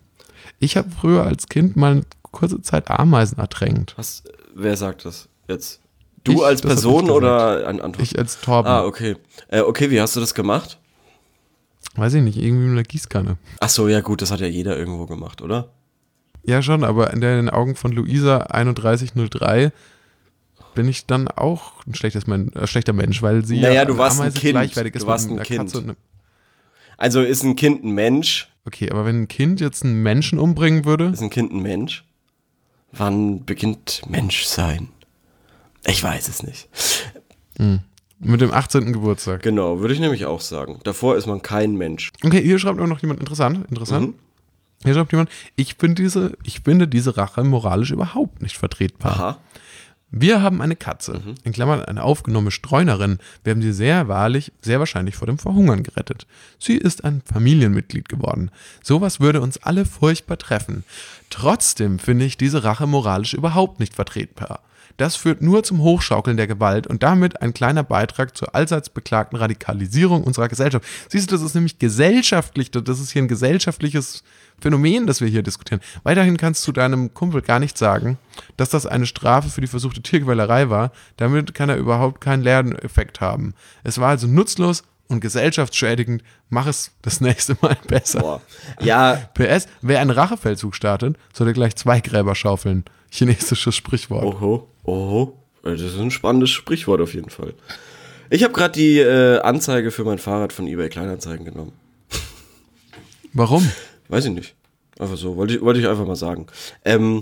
Ich habe früher als Kind mal eine kurze Zeit Ameisen ertränkt. Was, wer sagt das jetzt? Du Ich, als das hab Person ich gesagt. oder ein Antwort? Ich als Torben. Ah, okay. Äh, okay, wie hast du das gemacht? Weiß ich nicht, irgendwie mit einer Gießkanne. Ach so, ja gut, das hat ja jeder irgendwo gemacht, oder? Ja schon, aber in den Augen von Luisa einunddreißig null drei bin ich dann auch ein schlechtes Men- äh, schlechter Mensch, weil sie Naja, ja du warst ein Ameise Kind. gleichwertig ist Du warst mit ein einer Kind. Katze und einem- Also ist ein Kind ein Mensch? Okay, aber wenn ein Kind jetzt einen Menschen umbringen würde, Ist ein Kind ein Mensch? Wann beginnt Menschsein? Ich weiß es nicht. mit dem achtzehnten Geburtstag. Genau, würde ich nämlich auch sagen. Davor ist man kein Mensch. Okay, hier schreibt auch noch jemand interessant, interessant. Mhm. Hier schreibt jemand, ich finde diese, ich finde diese Rache moralisch überhaupt nicht vertretbar. Aha. Wir haben eine Katze, in Klammern eine aufgenommene Streunerin. Wir haben sie sehr wahrlich, sehr wahrscheinlich vor dem Verhungern gerettet. Sie ist ein Familienmitglied geworden. Sowas würde uns alle furchtbar treffen. Trotzdem finde ich diese Rache moralisch überhaupt nicht vertretbar. Das führt nur zum Hochschaukeln der Gewalt und damit ein kleiner Beitrag zur allseits beklagten Radikalisierung unserer Gesellschaft. Siehst du, das ist nämlich gesellschaftlich, das ist hier ein gesellschaftliches Phänomen, das wir hier diskutieren. Weiterhin kannst du deinem Kumpel gar nicht sagen, dass das eine Strafe für die versuchte Tierquälerei war. Damit kann er überhaupt keinen Lerneffekt haben. Es war also nutzlos und gesellschaftsschädigend. Mach es das nächste Mal besser. Boah. Ja, P S, wer einen Rachefeldzug startet, sollte gleich zwei Gräber schaufeln. Chinesisches Sprichwort. oho, oho. Das ist ein spannendes Sprichwort auf jeden Fall. Ich habe gerade die äh, Anzeige für mein Fahrrad von eBay Kleinanzeigen genommen. Warum? Weiß ich nicht. Einfach so, wollte ich, wollte ich einfach mal sagen. Ähm,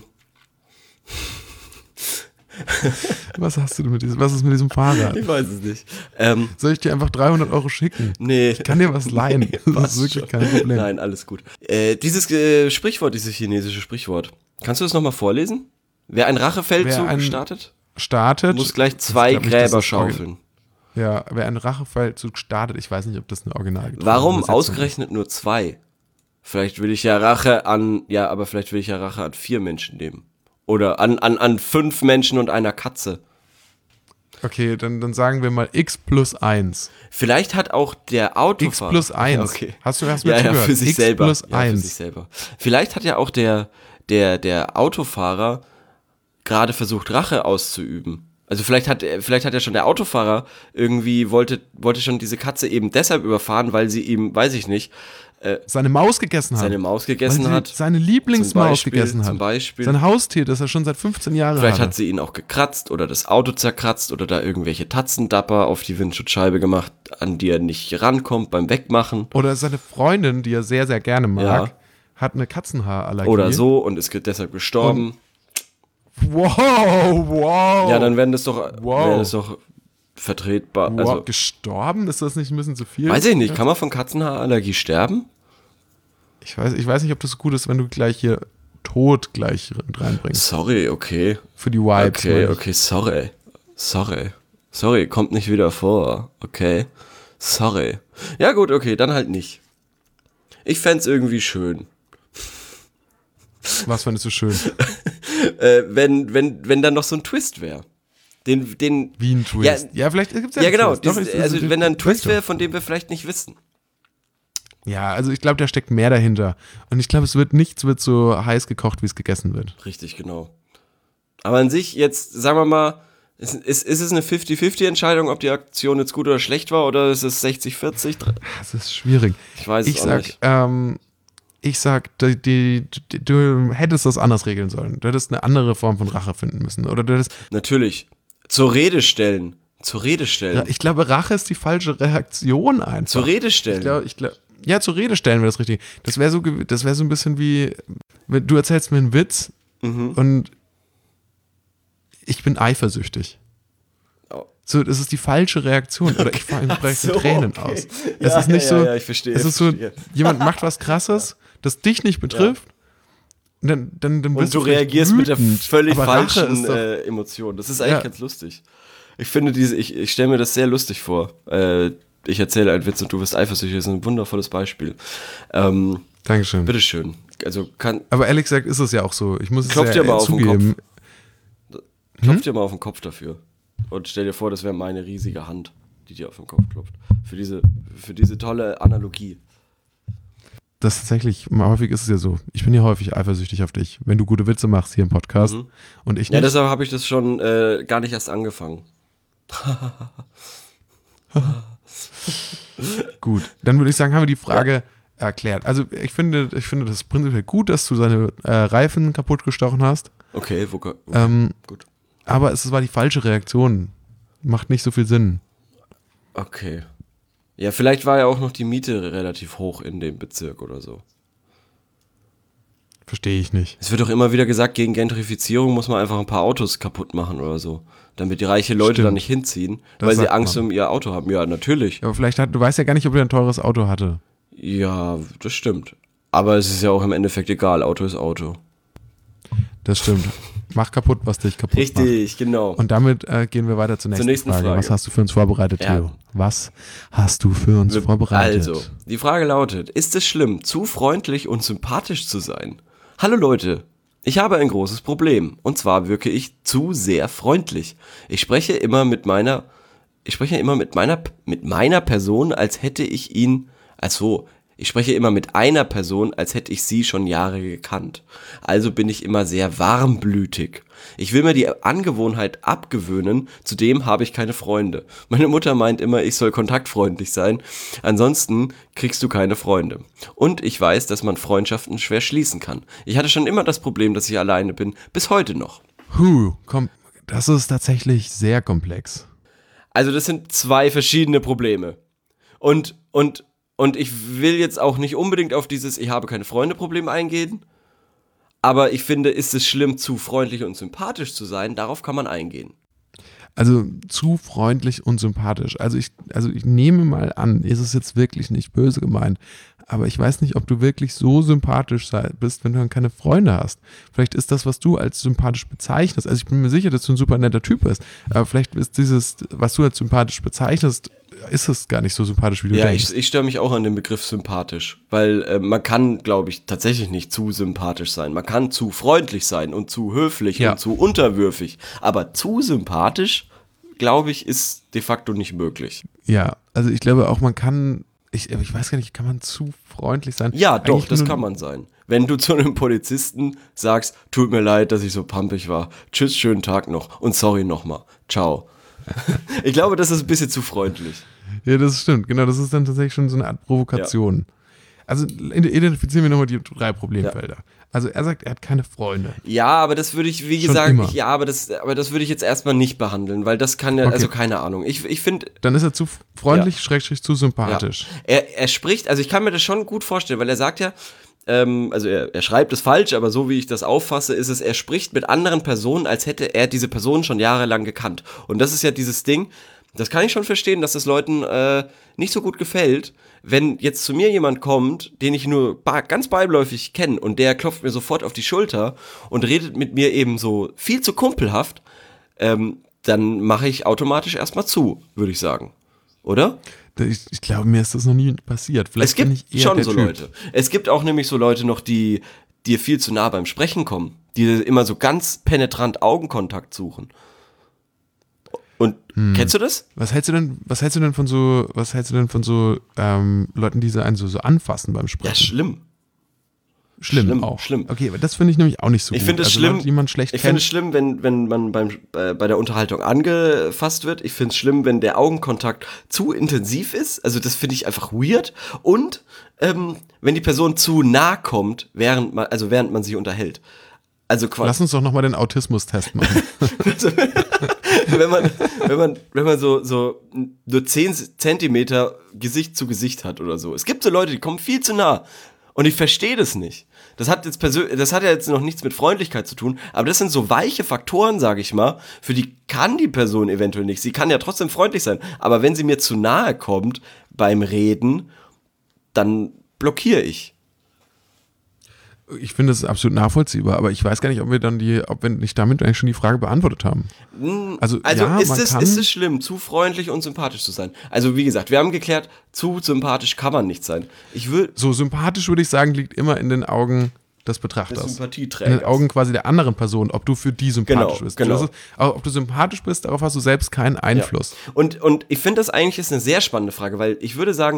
Was hast du denn mit diesem, was ist mit diesem Fahrrad? ich weiß es nicht. Ähm, Soll ich dir einfach dreihundert Euro schicken? nee. Ich kann dir was leihen. Nee, Das passt ist wirklich schon. kein Problem. Nein, alles gut. Äh, dieses äh, Sprichwort, dieses chinesische Sprichwort. Kannst du das nochmal vorlesen? Wer einen Rachefeldzug Wer ein- startet, Startet. muss gleich das zwei glaub ich, das Gräber ist schaufeln. Ja, wer einen Rachefeldzug startet, ich weiß nicht, ob das eine original Warum ausgerechnet nur zwei? Vielleicht will ich ja Rache an, ja, aber vielleicht will ich ja Rache an vier Menschen nehmen. Oder an, an, an fünf Menschen und einer Katze. Okay, dann, dann sagen wir mal x plus eins. Vielleicht hat auch der Autofahrer... X plus eins. Okay. Hast du erst mal Ja, ja, zugehört? für sich X selber. plus Ja, für eins. sich selber. Vielleicht hat ja auch der, der, der Autofahrer gerade versucht, Rache auszuüben. Also vielleicht hat, vielleicht hat ja schon der Autofahrer irgendwie, wollte, wollte schon diese Katze eben deshalb überfahren, weil sie ihm, weiß ich nicht, Seine Maus gegessen hat. seine Maus gegessen Weil sie hat. Seine Zum Lieblingsmaus Beispiel, gegessen hat. zum Beispiel. Sein Haustier, das er schon seit fünfzehn Jahren Vielleicht hat. hat sie ihn auch gekratzt oder das Auto zerkratzt oder da irgendwelche Tatzendapper auf die Windschutzscheibe gemacht, an die er nicht rankommt beim Wegmachen. Oder seine Freundin, die er sehr, sehr gerne mag, Ja. hat eine Katzenhaarallergie. Oder so und ist ge- deshalb gestorben. Wow, wow. Ja, dann wären das doch, Wow. wäre das doch vertretbar. wow. Also, Gestorben? Ist das nicht ein bisschen zu viel? weiß ich nicht, kann man von Katzenhaarallergie sterben? Ich weiß, ich weiß nicht, ob das so gut ist, wenn du gleich hier Tod gleich mit reinbringst. Sorry, okay. Für die Vibes. Okay, meine ich. okay, sorry. Sorry. Sorry, kommt nicht wieder vor. Okay. Sorry. Ja gut, okay, dann halt nicht. Ich fänd's irgendwie schön. Was fandest du schön? Äh, wenn, wenn, wenn dann noch so ein Twist wäre. Den, den. Wie ein Twist. Ja, Ja, vielleicht gibt es ja einen genau. Twist. Doch, Dies, es ist- also es- wenn da ein Twist weißt du. wäre, von dem wir vielleicht nicht wissen. Ja, also ich glaube, da steckt mehr dahinter. Und ich glaube, es wird nichts wird so heiß gekocht, wie es gegessen wird. Richtig, genau. Aber an sich, jetzt, sagen wir mal, ist, ist, ist es eine fifty fifty Entscheidung, ob die Aktion jetzt gut oder schlecht war, oder ist es sechzig vierzig? Das ist schwierig. Ich weiß Ich es auch sag, nicht. ähm, ich sag, die, die, die, du hättest das anders regeln sollen. Du hättest eine andere Form von Rache finden müssen. Oder du hättest, Natürlich. Zur Rede stellen. Zur Rede stellen. ich glaube, Rache ist die falsche Reaktion einfach. Zur Rede stellen. Ich glaube, ich glaube, ja, zur Rede stellen wäre das richtig. Das wäre so, gew- das wäre so ein bisschen wie, wenn du erzählst mir einen Witz Mhm. und ich bin eifersüchtig. Oh. So, das ist die falsche Reaktion. Oder ich fahre breche so, Tränen okay. aus. Ja, es ist nicht ja, so, ja, ja, ich verstehe, es ist so, verstehe. jemand macht was Krasses, das dich nicht betrifft. Und dann, dann, dann Und wirst du vielleicht reagierst mit der wütend. völlig Aber Rache falschen ist doch- äh, Emotion. Das ist eigentlich Ja. ganz lustig. Ich finde diese, ich, ich stelle mir das sehr lustig vor. Äh, ich erzähle einen Witz und du wirst eifersüchtig. Das ist ein wundervolles Beispiel. Ähm, Dankeschön. bitteschön. Also kann, Aber ehrlich gesagt ist es ja auch so. Ich muss Klopf es dir ja mal auf den zugeben. klopf Hm? dir mal auf den Kopf dafür. Und stell dir vor, das wäre meine riesige Hand, die dir auf den Kopf klopft. Für diese, für diese tolle Analogie. das tatsächlich, mal häufig ist es ja so, ich bin ja häufig eifersüchtig auf dich, wenn du gute Witze machst hier im Podcast Mhm. und ich Ja, nicht. deshalb habe ich das schon äh, gar nicht erst angefangen. Gut, dann würde ich sagen, haben wir die Frage erklärt. Also ich finde, ich finde das prinzipiell gut, dass du seine äh, Reifen kaputt gestochen hast, Okay, wo, okay ähm, gut. aber es war die falsche Reaktion. Macht nicht so viel Sinn. Okay. Ja, vielleicht war ja auch noch die Miete relativ hoch in dem Bezirk oder so. Verstehe ich nicht. Es wird doch immer wieder gesagt, gegen Gentrifizierung muss man einfach ein paar Autos kaputt machen oder so. Damit die reiche Leute Stimmt. da nicht hinziehen, Das weil sie sagt Angst man. um ihr Auto haben. Ja, natürlich. Aber vielleicht hat, du weißt ja gar nicht, ob er ein teures Auto hatte. Ja, das stimmt. Aber es ist ja auch im Endeffekt egal. Auto ist Auto. Das stimmt. Mach kaputt, was dich kaputt macht. Richtig, genau. Und damit äh, gehen wir weiter zur nächsten, nächsten Frage. Frage. Was hast du für uns vorbereitet, Ja. Theo? Was hast du für uns vorbereitet? Also, die Frage lautet, ist es schlimm, zu freundlich und sympathisch zu sein? Hallo Leute, ich habe ein großes Problem. Und zwar wirke ich zu sehr freundlich. Ich spreche immer mit meiner, ich spreche immer mit meiner, mit meiner Person, als hätte ich ihn, also, ich spreche immer mit einer Person, als hätte ich sie schon Jahre gekannt. Also bin ich immer sehr warmblütig. Ich will mir die Angewohnheit abgewöhnen, zudem habe ich keine Freunde. Meine Mutter meint immer, ich soll kontaktfreundlich sein, ansonsten kriegst du keine Freunde. Und ich weiß, dass man Freundschaften schwer schließen kann. Ich hatte schon immer das Problem, dass ich alleine bin, bis heute noch. Huh, komm, das ist tatsächlich sehr komplex. Also das sind zwei verschiedene Probleme. Und, und, und ich will jetzt auch nicht unbedingt auf dieses Ich habe keine Freunde-Problem eingehen, aber ich finde, ist es schlimm, zu freundlich und sympathisch zu sein? Darauf kann man eingehen. Also zu freundlich und sympathisch. Also ich, also ich nehme mal an, ist es jetzt wirklich nicht böse gemeint, aber ich weiß nicht, ob du wirklich so sympathisch sei, bist, wenn du dann keine Freunde hast. Vielleicht ist das, was du als sympathisch bezeichnest, also ich bin mir sicher, dass du ein super netter Typ bist, aber vielleicht ist dieses, was du als sympathisch bezeichnest, ist es gar nicht so sympathisch, wie du Ja, denkst. ich, ich störe mich auch an den Begriff sympathisch, weil äh, man kann, glaube ich, tatsächlich nicht zu sympathisch sein. Man kann zu freundlich sein und zu höflich Ja. und zu unterwürfig, aber zu sympathisch, glaube ich, ist de facto nicht möglich. Ja, also ich glaube auch, man kann, ich, ich weiß gar nicht, kann man zu freundlich sein? Ja, doch, Eigentlich das nur- kann man sein. Wenn du zu einem Polizisten sagst, tut mir leid, dass ich so pampig war, tschüss, schönen Tag noch und sorry nochmal, ciao. Ich glaube, das ist ein bisschen zu freundlich. Ja, das stimmt, genau, das ist dann tatsächlich schon so eine Art Provokation. Also identifizieren wir nochmal die drei Problemfelder. Also er sagt, er hat keine Freunde. Ja, aber das würde ich, wie Schon gesagt, immer. ja, aber das, aber das würde ich jetzt erstmal nicht behandeln, weil das kann ja, Okay. also keine Ahnung. Ich, ich finde, Dann ist er zu freundlich, schrägstrich zu sympathisch. er, er spricht, also ich kann mir das schon gut vorstellen, weil er sagt ja, ähm, also er, er schreibt es falsch, aber so wie ich das auffasse, ist es, er spricht mit anderen Personen, als hätte er diese Person schon jahrelang gekannt. Und das ist ja dieses Ding, das kann ich schon verstehen, dass das Leuten äh, nicht so gut gefällt, wenn jetzt zu mir jemand kommt, den ich nur ba- ganz beiläufig kenne und der klopft mir sofort auf die Schulter und redet mit mir eben so viel zu kumpelhaft, ähm, dann mache ich automatisch erstmal zu, würde ich sagen. Oder? Ich, ich glaube, mir ist das noch nie passiert. Vielleicht Es gibt bin ich eher schon der so Typ. Leute. Es gibt auch nämlich so Leute noch, die dir viel zu nah beim Sprechen kommen, die immer so ganz penetrant Augenkontakt suchen. Und Hm. kennst du das? Was hältst du denn, was hältst du denn von so, was hältst du denn von so ähm, Leuten, die so einen so, so anfassen beim Ja, Sprechen? schlimm. schlimm, schlimm, auch. schlimm. Okay, aber das finde ich nämlich auch nicht so Ich gut. finde es also schlimm, Leute, die man schlecht ich finde kennt. es schlimm, wenn, wenn man beim, äh, bei der Unterhaltung angefasst wird. Ich finde es schlimm, wenn der Augenkontakt zu intensiv ist. Also das finde ich einfach weird. Und ähm, wenn die Person zu nah kommt, während man, also während man sich unterhält. Also quasi. Lass uns doch nochmal den Autismus-Test machen. wenn man, wenn man, wenn man so, so nur zehn Zentimeter Gesicht zu Gesicht hat oder so. Es gibt so Leute, die kommen viel zu nah. Und ich verstehe das nicht. Das hat jetzt persönlich, das hat ja jetzt noch nichts mit Freundlichkeit zu tun, aber das sind so weiche Faktoren, sage ich mal, für die kann die Person eventuell nicht. Sie kann ja trotzdem freundlich sein, aber wenn sie mir zu nahe kommt beim Reden, dann blockiere ich. Ich finde das absolut nachvollziehbar, aber ich weiß gar nicht, ob wir dann die, ob wir nicht damit eigentlich schon die Frage beantwortet haben. Also, Also ja, ist, man es, kann, ist es schlimm, zu freundlich und sympathisch zu sein? Also wie gesagt, wir haben geklärt, zu sympathisch kann man nicht sein. Ich will so sympathisch würde ich sagen, liegt immer in den Augen des des Betrachters. In den Sympathieträgers. Augen quasi der anderen Person, ob du für die sympathisch Genau, bist. genau. Das ist, aber ob du sympathisch bist, darauf hast du selbst keinen Einfluss. Und, und ich finde, das eigentlich ist eine sehr spannende Frage, weil ich würde sagen,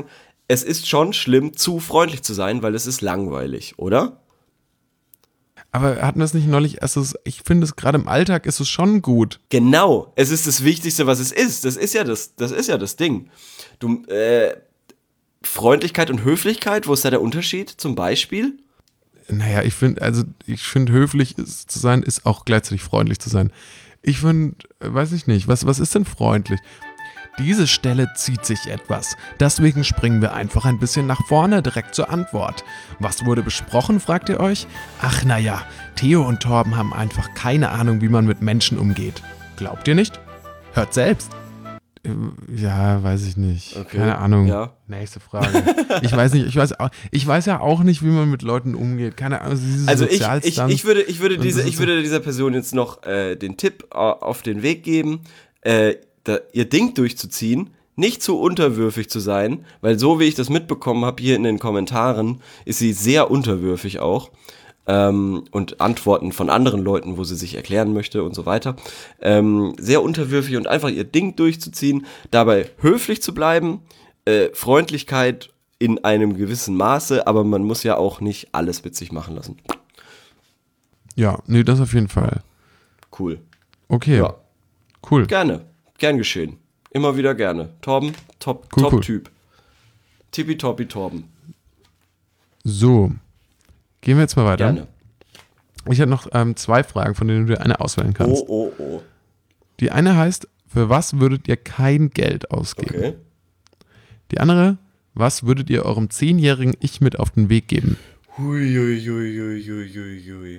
es ist schon schlimm, zu freundlich zu sein, weil es ist langweilig, oder? Aber hatten wir es nicht neulich, es ist, ich finde es gerade im Alltag ist es schon gut. Genau, es ist das Wichtigste, was es ist. Das ist ja das, das ist ja das Ding. Du, äh, Freundlichkeit und Höflichkeit, wo ist da der Unterschied zum Beispiel? Naja, ich finde, also ich finde, höflich ist, zu sein, ist auch gleichzeitig freundlich zu sein. Ich finde, weiß ich nicht, was, was ist denn freundlich? Diese Stelle zieht sich etwas. Deswegen springen wir einfach ein bisschen nach vorne direkt zur Antwort. Was wurde besprochen, fragt ihr euch? Ach naja, Theo und Torben haben einfach keine Ahnung, wie man mit Menschen umgeht. Glaubt ihr nicht? Hört selbst. Ja, weiß ich nicht. Okay. Keine Ahnung. Ja. Nächste Frage. Ich weiß nicht, ich weiß, auch, ich weiß ja auch nicht, wie man mit Leuten umgeht. Keine Ahnung. Diese Also ich, ich, ich würde, ich würde diese, ich so würde dieser Person jetzt noch äh, den Tipp äh, auf den Weg geben, äh, da, ihr Ding durchzuziehen, nicht zu unterwürfig zu sein, weil so wie ich das mitbekommen habe hier in den Kommentaren, ist sie sehr unterwürfig auch. Ähm, und Antworten von anderen Leuten, wo sie sich erklären möchte und so weiter. Ähm, sehr unterwürfig und einfach ihr Ding durchzuziehen, dabei höflich zu bleiben, äh, Freundlichkeit in einem gewissen Maße, aber man muss ja auch nicht alles mit sich machen lassen. Ja, nee, das auf jeden Fall. Cool. Okay, Ja. cool. Gerne. Gern geschehen. Immer wieder gerne. Torben, top, Cool, top cool. Typ. Tippitoppi Torben. So, gehen wir jetzt mal weiter. Gerne. Ich habe noch ähm, zwei Fragen, von denen du dir eine auswählen kannst. Oh, oh, oh. Die eine heißt, für was würdet ihr kein Geld ausgeben? Okay. Die andere, was würdet ihr eurem zehnjährigen Ich mit auf den Weg geben? Hui, hui, hui, hui, hui, hui, hui.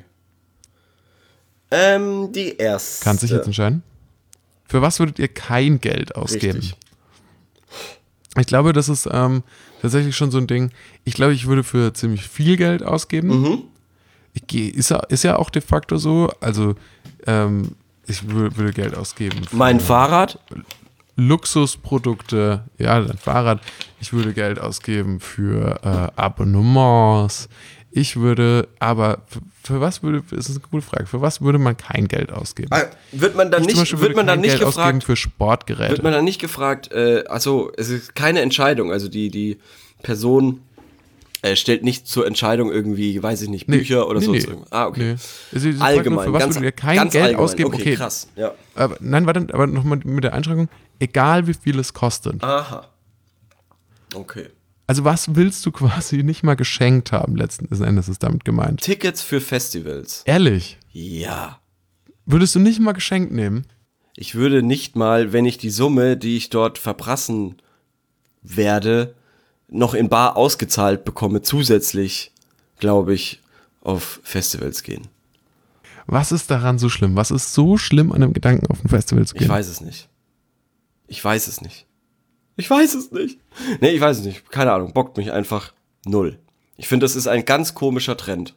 Ähm, die erste. Kannst dich jetzt entscheiden? Für was würdet ihr kein Geld ausgeben? Richtig. Ich glaube, das ist ähm, tatsächlich schon so ein Ding. Ich glaube, ich würde für ziemlich viel Geld ausgeben. Mhm. Ich geh, ist, ja, ist ja auch de facto so. Also, ähm, ich wür- würde Geld ausgeben. Für Mein Fahrrad? Luxusprodukte, ja, dein Fahrrad. Ich würde Geld ausgeben für äh, Abonnements. Ich würde, aber für, für was würde, das ist eine gute Frage, für was würde man kein Geld ausgeben? Ah, wird man dann Ich zum nicht, Beispiel wird würde man dann kein nicht Geld ausgeben gefragt, für Sportgeräte. wird man dann nicht gefragt, äh, also es ist keine Entscheidung, also die, die Person äh, stellt nicht zur Entscheidung irgendwie, weiß ich nicht, Nee, Bücher oder nee, sonst nee. irgendwas. Ah, okay. Nee. Also, diese Frage nur, Allgemein, für was ganz, würdet ihr kein ganz Geld allgemein. ausgeben? Okay, Okay, krass, ja. Aber, nein, warte, aber nochmal mit der Einschränkung, egal wie viel es kostet. Aha. Okay. Also was willst du quasi nicht mal geschenkt haben, letzten Endes ist damit gemeint. Tickets für Festivals. Ehrlich, Ja. würdest du nicht mal geschenkt nehmen? Ich würde nicht mal, wenn ich die Summe, die ich dort verprassen werde, noch in bar ausgezahlt bekomme, zusätzlich, glaube ich, auf Festivals gehen. Was ist daran so schlimm? Was ist so schlimm an dem Gedanken, auf ein Festival zu gehen? Ich weiß es nicht. Ich weiß es nicht. Ich weiß es nicht. Nee, ich weiß es nicht. Keine Ahnung. Bockt mich einfach null. Ich finde, das ist ein ganz komischer Trend.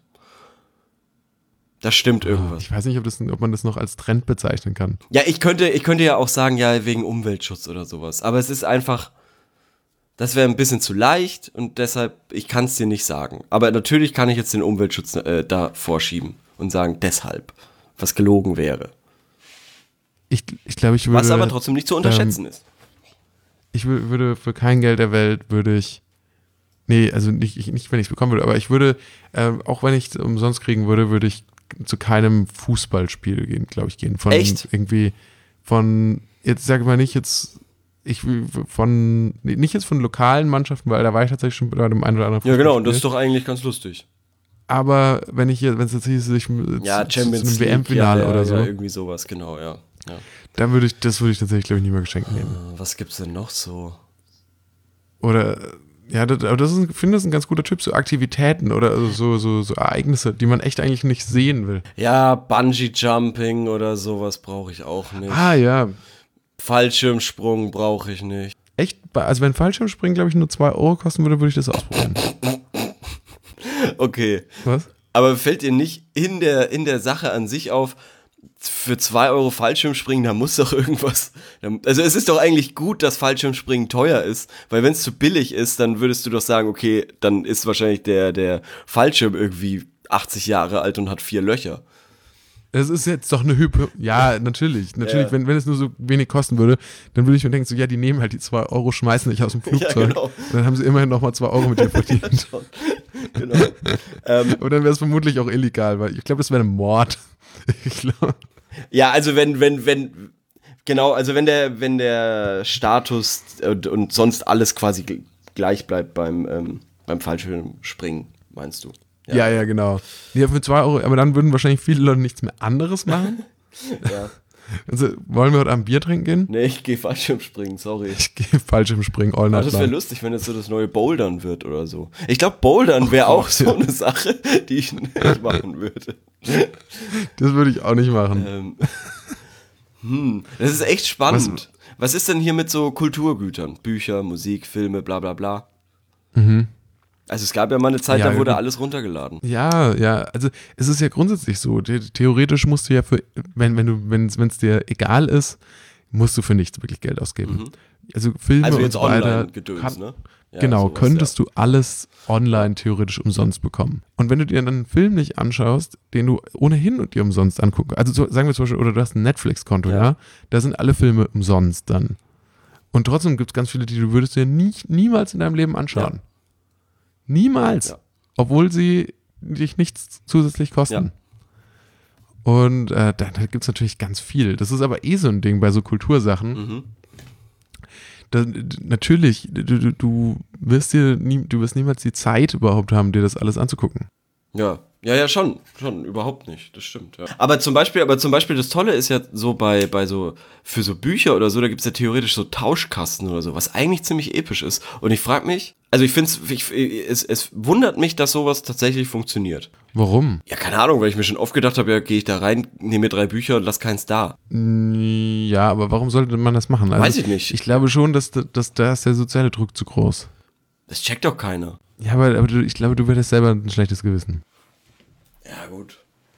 Da stimmt irgendwas. Ich weiß nicht, ob, das, ob man das noch als Trend bezeichnen kann. Ja, ich könnte, ich könnte ja auch sagen, ja, wegen Umweltschutz oder sowas. Aber es ist einfach, das wäre ein bisschen zu leicht und deshalb, ich kann es dir nicht sagen. Aber natürlich kann ich jetzt den Umweltschutz äh, da vorschieben und sagen, deshalb, was gelogen wäre. Ich, ich glaube, ich würde... Was aber trotzdem nicht zu unterschätzen ähm, ist. Ich wür- würde für kein Geld der Welt, würde ich... Nee, also nicht, ich- nicht wenn ich es bekommen würde, aber ich würde, ähm, auch wenn ich es umsonst kriegen würde, würde ich zu keinem Fußballspiel gehen, glaube ich, gehen. Von Echt? Irgendwie von, jetzt sage ich mal nicht jetzt, ich will von, nee, nicht jetzt von lokalen Mannschaften, weil da war ich tatsächlich schon bei dem einen oder anderen Ja, genau, und das Fußballspiel. ist doch eigentlich ganz lustig. Aber wenn ich hier, wenn es jetzt hieß, ich Ja, zu, Champions zu einem League, W M-Finale ja, ja, oder so, Ja, irgendwie sowas, genau, ja. ja. dann würde ich, das würde ich tatsächlich, glaube ich, nicht mehr geschenkt nehmen. Was gibt's denn noch so? Oder, ja, das, aber das ist, ich finde das ein ganz guter Typ, so Aktivitäten oder so, so, so Ereignisse, die man echt eigentlich nicht sehen will. Ja, Bungee-Jumping oder sowas brauche ich auch nicht. Ah, ja. Fallschirmsprung brauche ich nicht. Echt, also wenn Fallschirmspringen, glaube ich, nur zwei Euro kosten würde, würde ich das ausprobieren. Okay. Was? Aber fällt dir nicht in der, in der Sache an sich auf, für zwei Euro Fallschirmspringen, da muss doch irgendwas. Also es ist doch eigentlich gut, dass Fallschirmspringen teuer ist, weil wenn es zu billig ist, dann würdest du doch sagen, okay, dann ist wahrscheinlich der, der Fallschirm irgendwie achtzig Jahre alt und hat vier Löcher. Es ist jetzt doch eine Hypo. Ja, natürlich. Natürlich, ja. wenn, wenn es nur so wenig kosten würde, dann würde ich mir denken, so, ja, die nehmen halt die zwei Euro, schmeißen dich aus dem Flugzeug. Ja, genau. Dann haben sie immerhin nochmal zwei Euro mit dir verdient. Ja, genau. ähm, Aber dann wäre es vermutlich auch illegal, weil ich glaube, das wäre ein Mord. Ich glaube. Ja, also wenn, wenn, wenn, genau, also wenn der, wenn der Status und, und sonst alles quasi gleich bleibt beim, ähm, beim Fallschirmspringen, meinst du? Ja, ja, ja, genau. Ja, für zwei Euro, aber dann würden wahrscheinlich viele Leute nichts mehr anderes machen. Ja. Also, wollen wir heute Abend Bier trinken gehen? Nee, ich gehe Fallschirmspringen, sorry. Ich gehe Fallschirmspringen all night. Aber das wäre lustig, wenn jetzt so das neue Bouldern wird oder so. Ich glaube, Bouldern wäre auch so eine Sache, die ich nicht machen würde. Das würde ich auch nicht machen. Ähm, hm, das ist echt spannend. Was, Was ist denn hier mit so Kulturgütern? Bücher, Musik, Filme, bla bla bla. Mhm. Also es gab ja mal eine Zeit, ja, da wurde alles runtergeladen. Ja, ja, also es ist ja grundsätzlich so, theoretisch musst du ja für, wenn, wenn du, wenn es dir egal ist, musst du für nichts wirklich Geld ausgeben. Mhm. Also Filme also jetzt und so weiter, Gedöns, kann, ne? Ja, genau, sowas, könntest ja. du alles online theoretisch umsonst bekommen. Und wenn du dir dann einen Film nicht anschaust, den du ohnehin dir umsonst angucken, also so, sagen wir zum Beispiel, oder du hast ein Netflix-Konto, ja. ja, da sind alle Filme umsonst dann. Und trotzdem gibt es ganz viele, die du würdest dir nie, niemals in deinem Leben anschauen. Ja. Niemals. Ja. Obwohl sie dich nichts zusätzlich kosten. Ja. Und äh, da, da gibt es natürlich ganz viel. Das ist aber eh so ein Ding bei so Kultursachen. Mhm. Da, natürlich, du, du, du wirst dir nie, du wirst niemals die Zeit überhaupt haben, dir das alles anzugucken. Ja, ja, ja, schon, schon, überhaupt nicht, das stimmt, ja. Aber zum Beispiel, aber zum Beispiel das Tolle ist ja so bei, bei so, für so Bücher oder so, da gibt's ja theoretisch so Tauschkasten oder so, was eigentlich ziemlich episch ist. Und ich frage mich, also ich finde ich, es, es wundert mich, dass sowas tatsächlich funktioniert. Warum? Ja, keine Ahnung, weil ich mir schon oft gedacht habe, ja, gehe ich da rein, nehme mir drei Bücher und lass keins da. Ja, aber warum sollte man das machen? Also, weiß ich nicht. Ich glaube schon, dass, dass da ist der soziale Druck zu groß. Das checkt doch keiner. Ja, aber, aber du, ich glaube, du hättest selber ein schlechtes Gewissen. Ja, gut.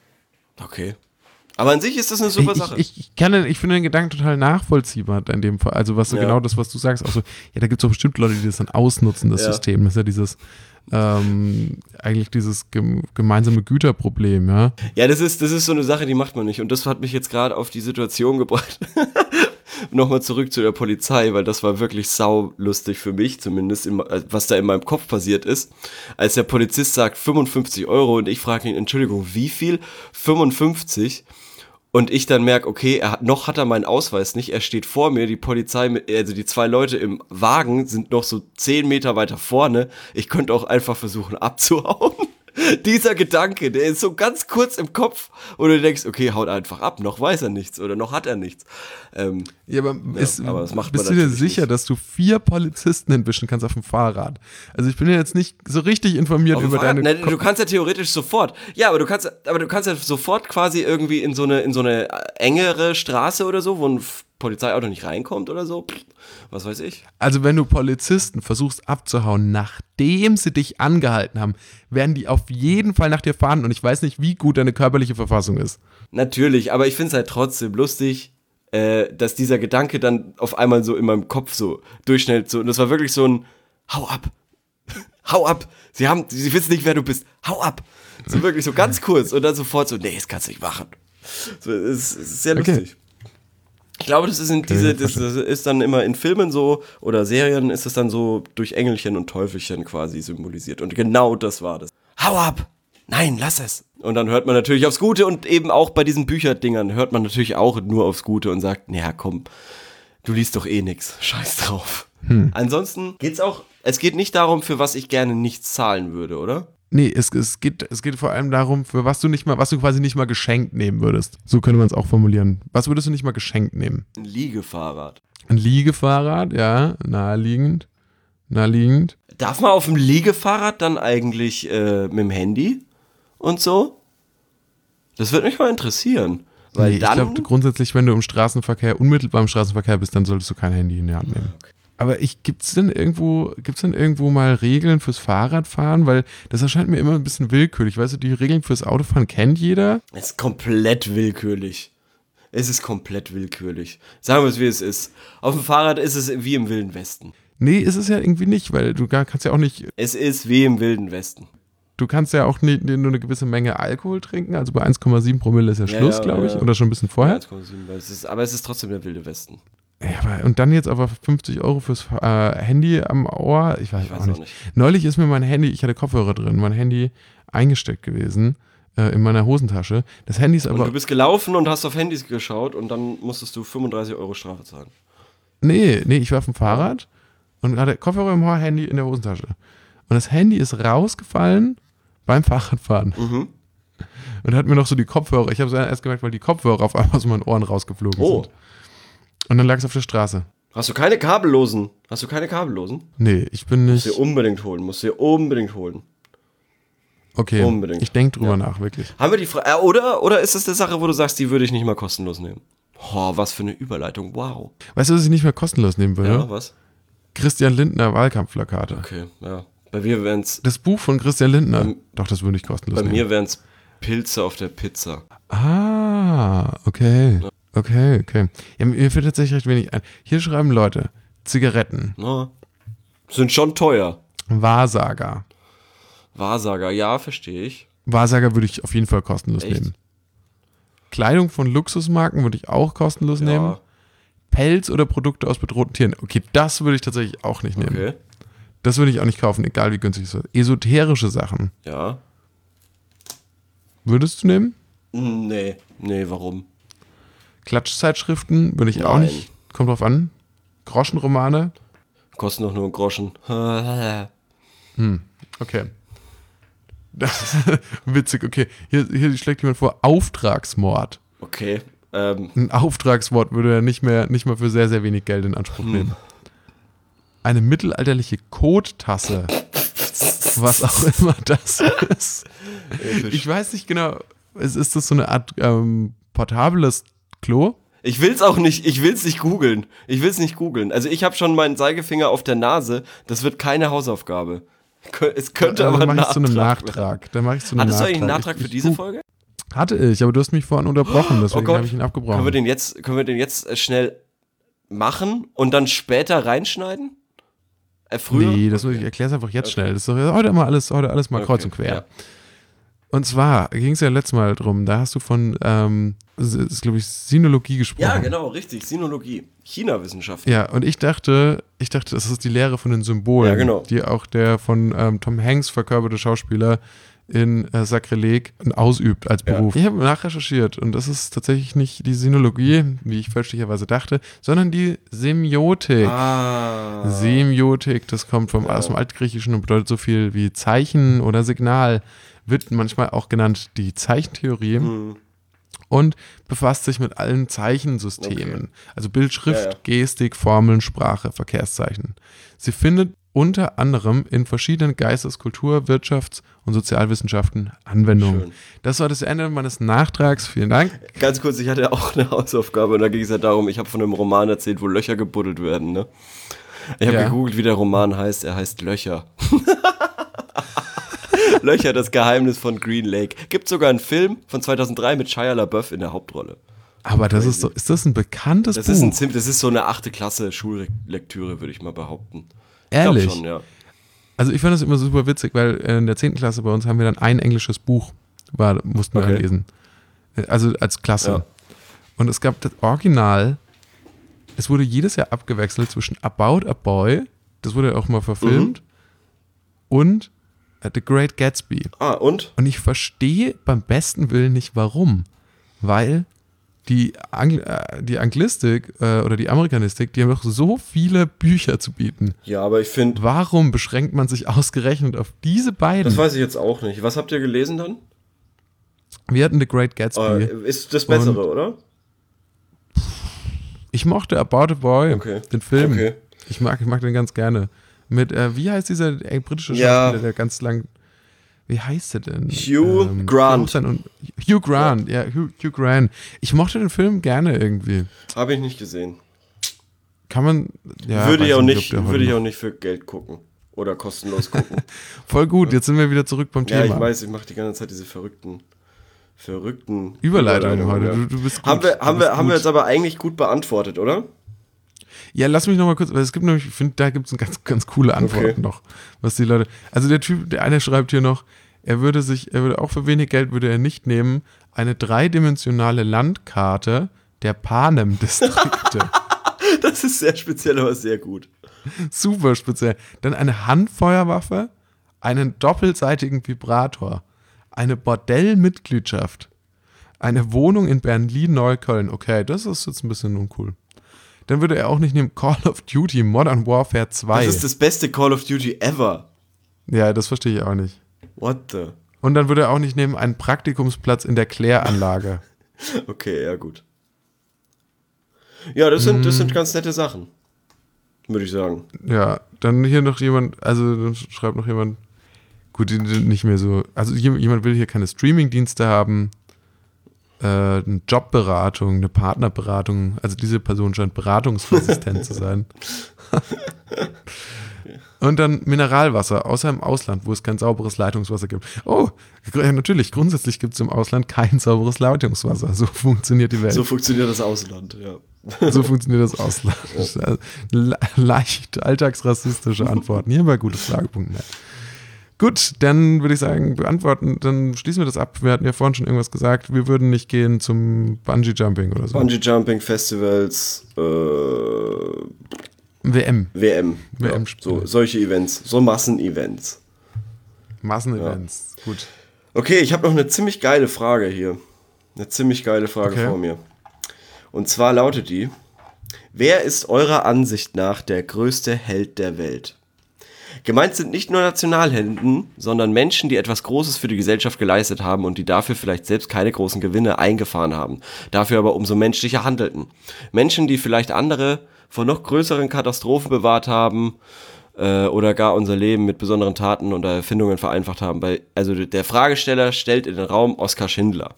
Okay. Aber an sich ist das eine super ich, Sache. Ich, ich, kann, ich finde den Gedanken total nachvollziehbar in dem Fall. Also was so ja. genau das, was du sagst, auch so, ja, da gibt es auch bestimmt Leute, die das dann ausnutzen, das ja. System. Das ist ja dieses, ähm, eigentlich dieses gem- gemeinsame Güterproblem, ja. Ja, das ist, das ist so eine Sache, die macht man nicht. Und das hat mich jetzt gerade auf die Situation gebracht. Nochmal zurück zu der Polizei, weil das war wirklich saulustig für mich, zumindest, in, was da in meinem Kopf passiert ist. Als der Polizist sagt fünfundfünfzig Euro und ich frage ihn, Entschuldigung, wie viel? fünfundfünfzig. Und ich dann merke, okay, er hat, noch hat er meinen Ausweis nicht, er steht vor mir, die Polizei, mit, also die zwei Leute im Wagen sind noch so zehn Meter weiter vorne. Ich könnte auch einfach versuchen abzuhauen. Dieser Gedanke, der ist so ganz kurz im Kopf und du denkst, okay, haut einfach ab, noch weiß er nichts oder noch hat er nichts. Ähm, ja, aber, ja, ist, aber das macht bist man du dir sicher, nicht. dass du vier Polizisten entwischen kannst auf dem Fahrrad? Also ich bin ja jetzt nicht so richtig informiert auf über Fahrrad, deine... Ne, du kannst ja theoretisch sofort, ja, aber du kannst, aber du kannst ja sofort quasi irgendwie in so eine, in so eine engere Straße oder so, wo ein Polizeiauto nicht reinkommt oder so. Was weiß ich. Also wenn du Polizisten versuchst abzuhauen, nachdem sie dich angehalten haben, werden die auf jeden Fall nach dir fahren und ich weiß nicht, wie gut deine körperliche Verfassung ist. Natürlich, aber ich finde es halt trotzdem lustig, äh, dass dieser Gedanke dann auf einmal so in meinem Kopf so durchschnellt. So, und das war wirklich so ein Hau ab! Hau ab! Sie haben, sie wissen nicht, wer du bist. Hau ab! So wirklich so ganz kurz und dann sofort so, nee, das kannst du nicht machen. So, es ist sehr lustig. Okay. Ich glaube, das ist in diese, das, das ist dann immer in Filmen so oder Serien ist es dann so durch Engelchen und Teufelchen quasi symbolisiert. Und genau das war das. Hau ab! Nein, lass es! Und dann hört man natürlich aufs Gute und eben auch bei diesen Bücherdingern hört man natürlich auch nur aufs Gute und sagt, naja, komm, du liest doch eh nix. Scheiß drauf. Hm. Ansonsten geht's auch, es geht nicht darum, für was ich gerne nichts zahlen würde, oder? Nee, es, es, geht, es geht vor allem darum, für was du nicht mal, was du quasi nicht mal geschenkt nehmen würdest. So könnte man es auch formulieren. Was würdest du nicht mal geschenkt nehmen? Ein Liegefahrrad. Ein Liegefahrrad, ja, naheliegend. Naheliegend. Darf man auf dem Liegefahrrad dann eigentlich äh, mit dem Handy und so? Das würde mich mal interessieren. Weil nee, dann ich glaube grundsätzlich, wenn du im Straßenverkehr, unmittelbar im Straßenverkehr bist, dann solltest du kein Handy in die Hand nehmen. Okay. Aber ich, gibt's denn irgendwo, gibt's denn irgendwo mal Regeln fürs Fahrradfahren? Weil das erscheint mir immer ein bisschen willkürlich. Weißt du, die Regeln fürs Autofahren kennt jeder. Es ist komplett willkürlich. Es ist komplett willkürlich. Sagen wir es, wie es ist. Auf dem Fahrrad ist es wie im Wilden Westen. Nee, ist es ja irgendwie nicht, weil du gar kannst ja auch nicht... Es ist wie im Wilden Westen. du kannst ja auch nie, nur eine gewisse Menge Alkohol trinken, also bei eins Komma sieben Promille ist ja Ja, Schluss, ja, glaube ich, ja. oder schon ein bisschen vorher. Ja, eins Komma sieben, weil es ist, aber es ist trotzdem der wilde Westen. Ja, aber, und dann jetzt aber fünfzig Euro fürs äh, Handy am Ohr, ich weiß, Ich weiß auch, auch nicht. nicht. Neulich ist mir mein Handy, ich hatte Kopfhörer drin, mein Handy eingesteckt gewesen äh, in meiner Hosentasche. Das Handy ist Und aber, du bist gelaufen und hast auf Handys geschaut und dann musstest du fünfunddreißig Euro Strafe zahlen. nee, nee, ich war auf dem Fahrrad und hatte Kopfhörer im Ohr, Handy in der Hosentasche. Und das Handy ist rausgefallen beim Fahrradfahren. Mhm. Und hat mir noch so die Kopfhörer, ich habe es erst gemerkt, weil die Kopfhörer auf einmal aus meinen Ohren rausgeflogen Oh. sind. Und dann lag es auf der Straße. Hast du keine kabellosen? Hast du keine kabellosen? Nee, ich bin Musst nicht. du dir unbedingt holen. Musst du dir unbedingt holen. Okay, unbedingt. ich denke drüber Ja. nach, wirklich. Haben wir die Frage, äh, oder, oder ist das eine Sache, wo du sagst, die würde ich nicht mal kostenlos nehmen? Oh, was für eine Überleitung, wow. Weißt du, was ich nicht mehr kostenlos nehmen würde? Ja, was? Christian Lindner Wahlkampfplakate. Okay, ja. Bei mir wären es, Das Buch von Christian Lindner. Ähm, Doch, das würde ich kostenlos bei nehmen. mir wären es Pilze auf der Pizza. Ah, okay. Okay, okay. Ja, mir fällt tatsächlich recht wenig ein. Hier schreiben Leute, Zigaretten, Na, sind schon teuer. Wahrsager. Wahrsager, ja, verstehe ich. Wahrsager würde ich auf jeden Fall kostenlos Echt? nehmen. Kleidung von Luxusmarken würde ich auch kostenlos Ja. nehmen. Pelz oder Produkte aus bedrohten Tieren. Okay, das würde ich tatsächlich auch nicht nehmen. Okay, Das würde ich auch nicht kaufen, egal wie günstig es ist. Esoterische Sachen. ja. Würdest du nehmen? Hm, Nee, nee, warum? Klatschzeitschriften würde ich auch Nein. nicht. Kommt drauf an. Groschenromane? Kosten doch nur einen Groschen. Okay. Das, witzig, okay. Hier, hier schlägt jemand vor, Auftragsmord. Okay, ähm, Ein Auftragsmord würde er nicht mehr, nicht mal für sehr, sehr wenig Geld in Anspruch Hm. nehmen. Eine mittelalterliche Kottasse. Was auch immer das ist. Ich weiß nicht genau, ist, ist das so eine Art ähm, portables Klo? Ich will's auch nicht, ich will's nicht googeln. Ich will's nicht googeln. Also ich habe schon meinen Zeigefinger auf der Nase. Das wird keine Hausaufgabe. Kö- Es könnte Dann aber ein mache ich zu einem Nachtrag werden. Nachtrag. Dann mache ich zu einem Hattest du Nachtrag. eigentlich einen Nachtrag Ich- für ich diese gu- Folge? Hatte ich, aber du hast mich vorhin unterbrochen, deswegen Gott. habe ich ihn abgebrochen. Können wir den jetzt, können wir den jetzt äh, schnell machen und dann später reinschneiden? Äh, früher? Nee, das, ich erkläre es einfach jetzt schnell. Das ist doch heute immer alles, heute alles mal kreuz Okay, und quer. ja. Und zwar ging es ja letztes Mal drum, da hast du von, ähm, das ist glaube ich, Sinologie gesprochen. Ja, genau, richtig. Sinologie. China-Wissenschaften. Ja, und ich dachte, ich dachte, das ist die Lehre von den Symbolen, Ja, genau. die auch der von ähm, Tom Hanks verkörperte Schauspieler in äh, Sakrileg ausübt als Ja. Beruf. Ich habe nachrecherchiert und das ist tatsächlich nicht die Sinologie, wie ich fälschlicherweise dachte, sondern die Semiotik. Ah. Semiotik, das kommt vom, Ja. aus dem Altgriechischen und bedeutet so viel wie Zeichen oder Signal, wird manchmal auch genannt die Zeichentheorie Hm. und befasst sich mit allen Zeichensystemen. Okay. Also Bild, Schrift, Ja, ja. Gestik, Formeln, Sprache, Verkehrszeichen. Sie findet unter anderem in verschiedenen Geistes-, Kultur-, Wirtschafts- und Sozialwissenschaften Anwendung. Schön. Das war das Ende meines Nachtrags. Vielen Dank. Ganz kurz, ich hatte auch eine Hausaufgabe und da ging es ja darum, ich habe von einem Roman erzählt, wo Löcher gebuddelt werden, ne? Ich habe Ja. gegoogelt, wie der Roman heißt. Er heißt Löcher. Löcher, das Geheimnis von Green Lake. Gibt sogar einen Film von zweitausenddrei mit Shia LaBeouf in der Hauptrolle. Aber das ist, so, ist das ein bekanntes Das Buch? ist, ein, Zim- das ist so eine achte Klasse Schullektüre, würde ich mal behaupten. Ehrlich? Ich glaub schon, ja. Also ich fand das immer super witzig, weil in der zehnten Klasse bei uns haben wir dann ein englisches Buch, war, mussten wir Okay. dann lesen. Also als Klasse. Ja. Und es gab das Original, es wurde jedes Jahr abgewechselt zwischen About a Boy, das wurde auch mal verfilmt, und äh, The Great Gatsby. Ah, und? Und ich verstehe beim besten Willen nicht warum. Weil die, Angl äh, die Anglistik äh, oder die Amerikanistik, die haben doch so viele Bücher zu bieten. Ja, aber ich finde, Warum beschränkt man sich ausgerechnet auf diese beiden? das weiß ich jetzt auch nicht. Was habt ihr gelesen dann? Wir hatten The Great Gatsby. Äh, ist das Bessere, oder? Ich mochte About a Boy, Okay. den Film. Okay. Ich mag, ich mag den ganz gerne. Mit, äh, wie heißt dieser äh, britische Ja. Schauspieler, der ganz lang, wie heißt der denn? Hugh Grant. Groß Und, Hugh Grant, ja, Hugh, Hugh Grant. Ich mochte den Film gerne irgendwie. Habe ich nicht gesehen. Kann man, ja. würde weiß ich auch ob nicht, der heute würde ich noch- auch nicht für Geld gucken. Oder kostenlos gucken. Voll gut, jetzt sind wir wieder zurück beim Ja, Thema. ich weiß, ich mache die ganze Zeit diese verrückten, verrückten Überleitung heute, ja. du, du bist gut. Haben wir, du haben bist wir, haben wir gut. jetzt aber eigentlich gut beantwortet, oder? Ja, lass mich noch mal kurz, weil es gibt nämlich, ich finde, da gibt es ganz, ganz coole Antworten Okay. noch, was die Leute, also der Typ, der eine schreibt hier noch, er würde sich, er würde auch für wenig Geld würde er nicht nehmen, eine dreidimensionale Landkarte der Panem-Distrikte. Das ist sehr speziell, aber sehr gut. Super speziell. Dann eine Handfeuerwaffe, einen doppelseitigen Vibrator, eine Bordellmitgliedschaft, eine Wohnung in Berlin-Neukölln. Okay, das ist jetzt ein bisschen uncool. Dann würde er auch nicht nehmen Call of Duty Modern Warfare zwei. Das ist das beste Call of Duty ever. Ja, das verstehe ich auch nicht. What the? Und dann würde er auch nicht nehmen einen Praktikumsplatz in der Kläranlage. Okay, ja gut. Ja, das sind, das sind ganz nette Sachen, würde ich sagen. Ja, dann hier noch jemand, also dann schreibt noch jemand, gut, nicht mehr so, also jemand will hier keine Streaming-Dienste haben, äh, eine Jobberatung, eine Partnerberatung, also diese Person scheint beratungsresistent zu sein. Und dann Mineralwasser, außer im Ausland, wo es kein sauberes Leitungswasser gibt. Oh, ja, natürlich, grundsätzlich gibt es im Ausland kein sauberes Leitungswasser. So funktioniert die Welt. So funktioniert das Ausland, ja. So funktioniert das Ausland. Ja. Le- leicht alltagsrassistische Antworten. Hier bei gutefrage punkt net. Gut, dann würde ich sagen, beantworten, dann schließen wir das ab. Wir hatten ja vorhin schon irgendwas gesagt, wir würden nicht gehen zum Bungee-Jumping oder so. Bungee-Jumping-Festivals, äh, W M. W M. W M Ja, so, solche Events, so Massenevents. Massenevents, ja. Gut. Okay, ich habe noch eine ziemlich geile Frage hier. Eine ziemlich geile Frage okay. vor mir. Und zwar lautet die: Wer ist eurer Ansicht nach der größte Held der Welt? Gemeint sind nicht nur Nationalhelden, sondern Menschen, die etwas Großes für die Gesellschaft geleistet haben und die dafür vielleicht selbst keine großen Gewinne eingefahren haben, dafür aber umso menschlicher handelten. Menschen, die vielleicht andere vor noch größeren Katastrophen bewahrt haben äh, oder gar unser Leben mit besonderen Taten oder Erfindungen vereinfacht haben. Weil, also der Fragesteller stellt in den Raum Oskar Schindler.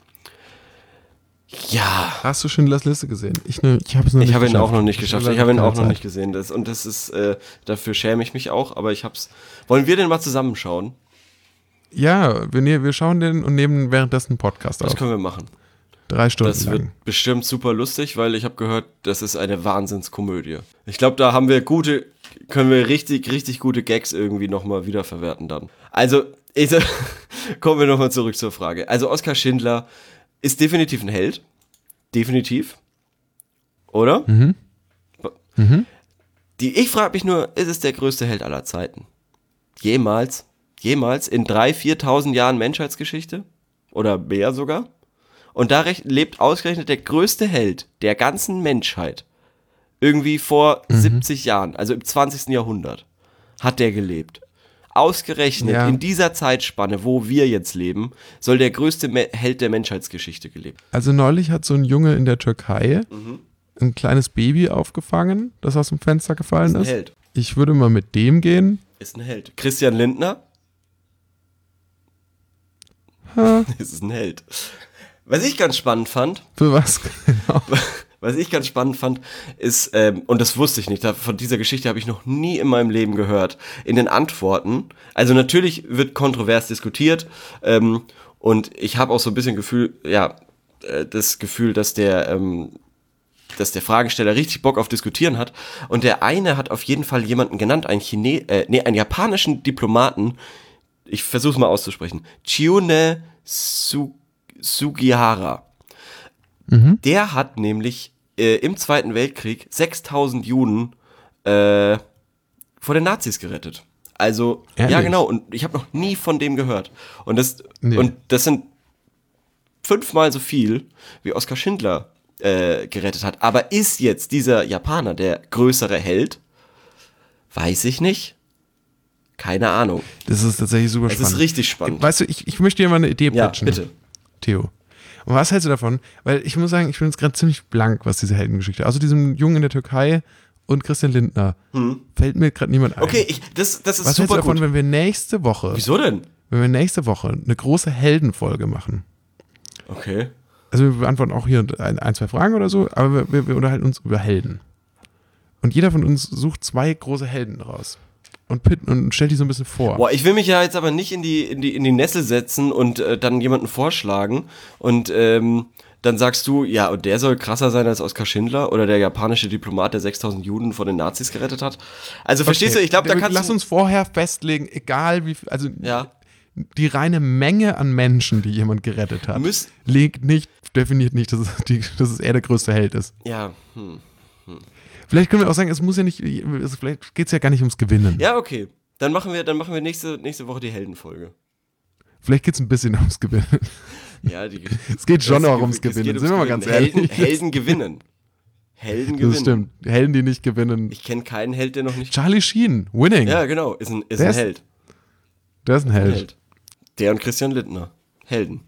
Ja. Hast du Schindlers Liste gesehen? Ich, ne, ich habe es noch ich nicht hab geschafft. ihn auch noch nicht geschafft. Ich habe ihn auch noch Zeit. nicht gesehen. Das, und das ist, äh, dafür schäme ich mich auch, aber ich hab's. Wollen wir den mal zusammenschauen? Ja, wir, ne, wir schauen den und nehmen währenddessen einen Podcast Das auf. Das können wir machen. Drei Stunden Das lang. wird bestimmt super lustig, weil ich habe gehört, das ist eine Wahnsinnskomödie. Ich glaube, da haben wir gute, können wir richtig, richtig gute Gags irgendwie nochmal wiederverwerten dann. Also, ich, kommen wir nochmal zurück zur Frage. Also Oskar Schindler ist definitiv ein Held. Definitiv. Oder? Mhm. Mhm. Die, ich frage mich nur, ist es der größte Held aller Zeiten? Jemals? Jemals? In dreitausend, viertausend Jahren Menschheitsgeschichte? Oder mehr sogar? Und da recht, lebt ausgerechnet der größte Held der ganzen Menschheit. Irgendwie vor mhm. siebzig Jahren, also im zwanzigsten Jahrhundert, hat der gelebt. Ausgerechnet ja. in dieser Zeitspanne, wo wir jetzt leben, soll der größte Me- Held der Menschheitsgeschichte gelebt. Also neulich hat so ein Junge in der Türkei Mhm. ein kleines Baby aufgefangen, das aus dem Fenster gefallen ist. Ist ein Held. Ich würde mal mit dem gehen. Ist ein Held. Christian Lindner? Ha. Das ist ein Held. Was ich ganz spannend fand. Für was genau? Was ich ganz spannend fand, ist, ähm, und das wusste ich nicht, von dieser Geschichte habe ich noch nie in meinem Leben gehört, in den Antworten, also natürlich wird kontrovers diskutiert, ähm, und ich habe auch so ein bisschen Gefühl, ja, äh, das Gefühl, dass der, ähm, dass der Fragesteller richtig Bock auf Diskutieren hat, und der eine hat auf jeden Fall jemanden genannt, einen Chine, äh, nee, einen japanischen Diplomaten, ich versuche es mal auszusprechen, Chiune Su- Sugihara. Mhm. Der hat nämlich äh, im Zweiten Weltkrieg sechstausend Juden äh, vor den Nazis gerettet. Also, Ehrlich? Ja genau, und ich habe noch nie von dem gehört. Und das, nee. und das sind fünfmal so viel, wie Oskar Schindler äh, gerettet hat. Aber ist jetzt dieser Japaner der größere Held? Weiß ich nicht. Keine Ahnung. Das ist tatsächlich super Es spannend. ist richtig spannend. Weißt du, ich, ich möchte dir mal eine Idee Ja, pitchen. bitte. Theo. Und was hältst du davon? Weil ich muss sagen, ich bin jetzt gerade ziemlich blank, was diese Heldengeschichte. Also diesem Jungen in der Türkei und Christian Lindner. Hm. Fällt mir gerade niemand ein. Okay, ich, das, das ist was hältst super du davon, gut. wenn wir nächste Woche, Wieso denn? wenn wir nächste Woche eine große Heldenfolge machen? Okay. Also wir beantworten auch hier ein, ein zwei Fragen oder so, aber wir, wir, wir unterhalten uns über Helden. Und jeder von uns sucht zwei große Helden raus. Und, pit, und stellt die so ein bisschen vor. Boah, ich will mich ja jetzt aber nicht in die, in die, in die Nessel setzen und äh, dann jemanden vorschlagen und ähm, dann sagst du, ja, und der soll krasser sein als Oskar Schindler oder der japanische Diplomat, der sechstausend Juden vor den Nazis gerettet hat. Also verstehst Okay. du, ich glaube, da Wir- kannst Lass du... uns vorher festlegen, egal wie viel, also Ja. die reine Menge an Menschen, die jemand gerettet hat, Müs- legt nicht, definiert nicht, dass es, die, dass es er der größte Held ist. Ja, hm. Vielleicht können wir auch sagen, es muss ja nicht, also vielleicht geht es ja gar nicht ums Gewinnen. Ja, okay. Dann machen wir, dann machen wir nächste, nächste Woche die Heldenfolge. Vielleicht geht es ein bisschen ums Gewinnen. Ja, die, es geht schon das auch ge- ums es Gewinnen, geht sind wir mal ums ganz Gewinnen. ehrlich. Helden, Helden gewinnen. Helden gewinnen. Das stimmt. Helden, die nicht gewinnen. Ich kenne keinen Held, der noch nicht... Charlie Sheen, Winning. Ja, genau, ist ein, ist Der ein ist- Held. Der ist ein Held. Ein Held. Der und Christian Lindner. Helden.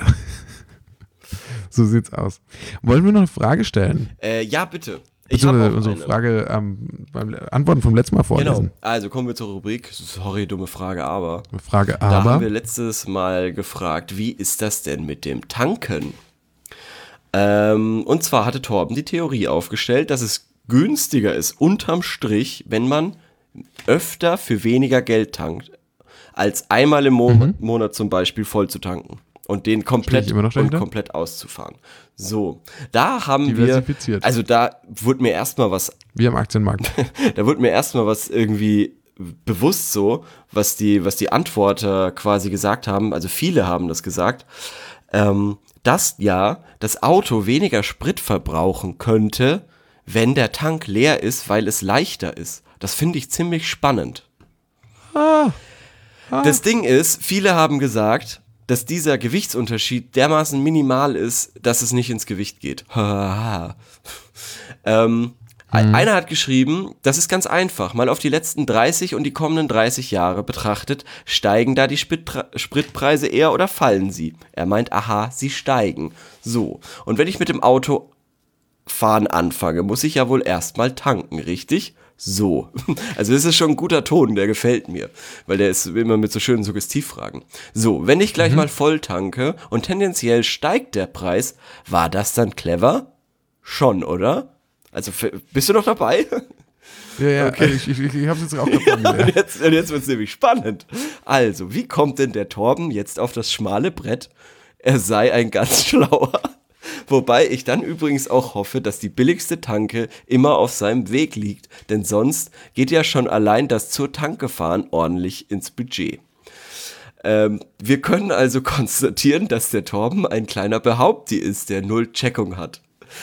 So sieht's aus. Wollen wir noch eine Frage stellen? Äh, ja, bitte. Ich habe Beziehungsweise auch unsere eine. Frage ähm, beim Antworten vom letzten Mal vorlesen. Genau. Also kommen wir zur Rubrik. Sorry, dumme Frage, aber... Frage Da haben aber. wir letztes Mal gefragt, wie ist das denn mit dem Tanken? Ähm, und zwar hatte Torben die Theorie aufgestellt, dass es günstiger ist, unterm Strich, wenn man öfter für weniger Geld tankt, als einmal im Mo- Mhm. Monat zum Beispiel voll zu tanken und den komplett, Stehe ich immer noch und dahinter? komplett auszufahren. So, da haben wir, Diversifiziert. also da wurde mir erstmal was Wie am Aktienmarkt. da wurde mir erstmal was irgendwie bewusst so, was die, was die Antworter quasi gesagt haben, also viele haben das gesagt, ähm, dass ja das Auto weniger Sprit verbrauchen könnte, wenn der Tank leer ist, weil es leichter ist. Das finde ich ziemlich spannend. Ah, Das Ding ist, viele haben gesagt, dass dieser Gewichtsunterschied dermaßen minimal ist, dass es nicht ins Gewicht geht. ähm, ein- Einer hat geschrieben, das ist ganz einfach, mal auf die letzten dreißig und die kommenden dreißig Jahre betrachtet, steigen da die Sprittra- Spritpreise eher oder fallen sie? Er meint, aha, sie steigen. So, und wenn ich mit dem Auto fahren anfange, muss ich ja wohl erstmal tanken, richtig? So. Also das ist schon ein guter Ton, der gefällt mir, weil der ist immer mit so schönen Suggestivfragen. So, wenn ich gleich mal voll tanke und tendenziell steigt der Preis, war das dann clever? Schon, oder? Also, f- bist du noch dabei? ja, ja, Okay. also ich, ich, ich hab's jetzt auch davon Und gelernt. jetzt, und jetzt wird es nämlich spannend. Also, wie kommt denn der Torben jetzt auf das schmale Brett? Er sei ein ganz schlauer. Wobei ich dann übrigens auch hoffe, dass die billigste Tanke immer auf seinem Weg liegt, denn sonst geht ja schon allein das zur Tanke fahren ordentlich ins Budget. Ähm, wir können also konstatieren, dass der Torben ein kleiner Behaupti ist, der null Checkung hat.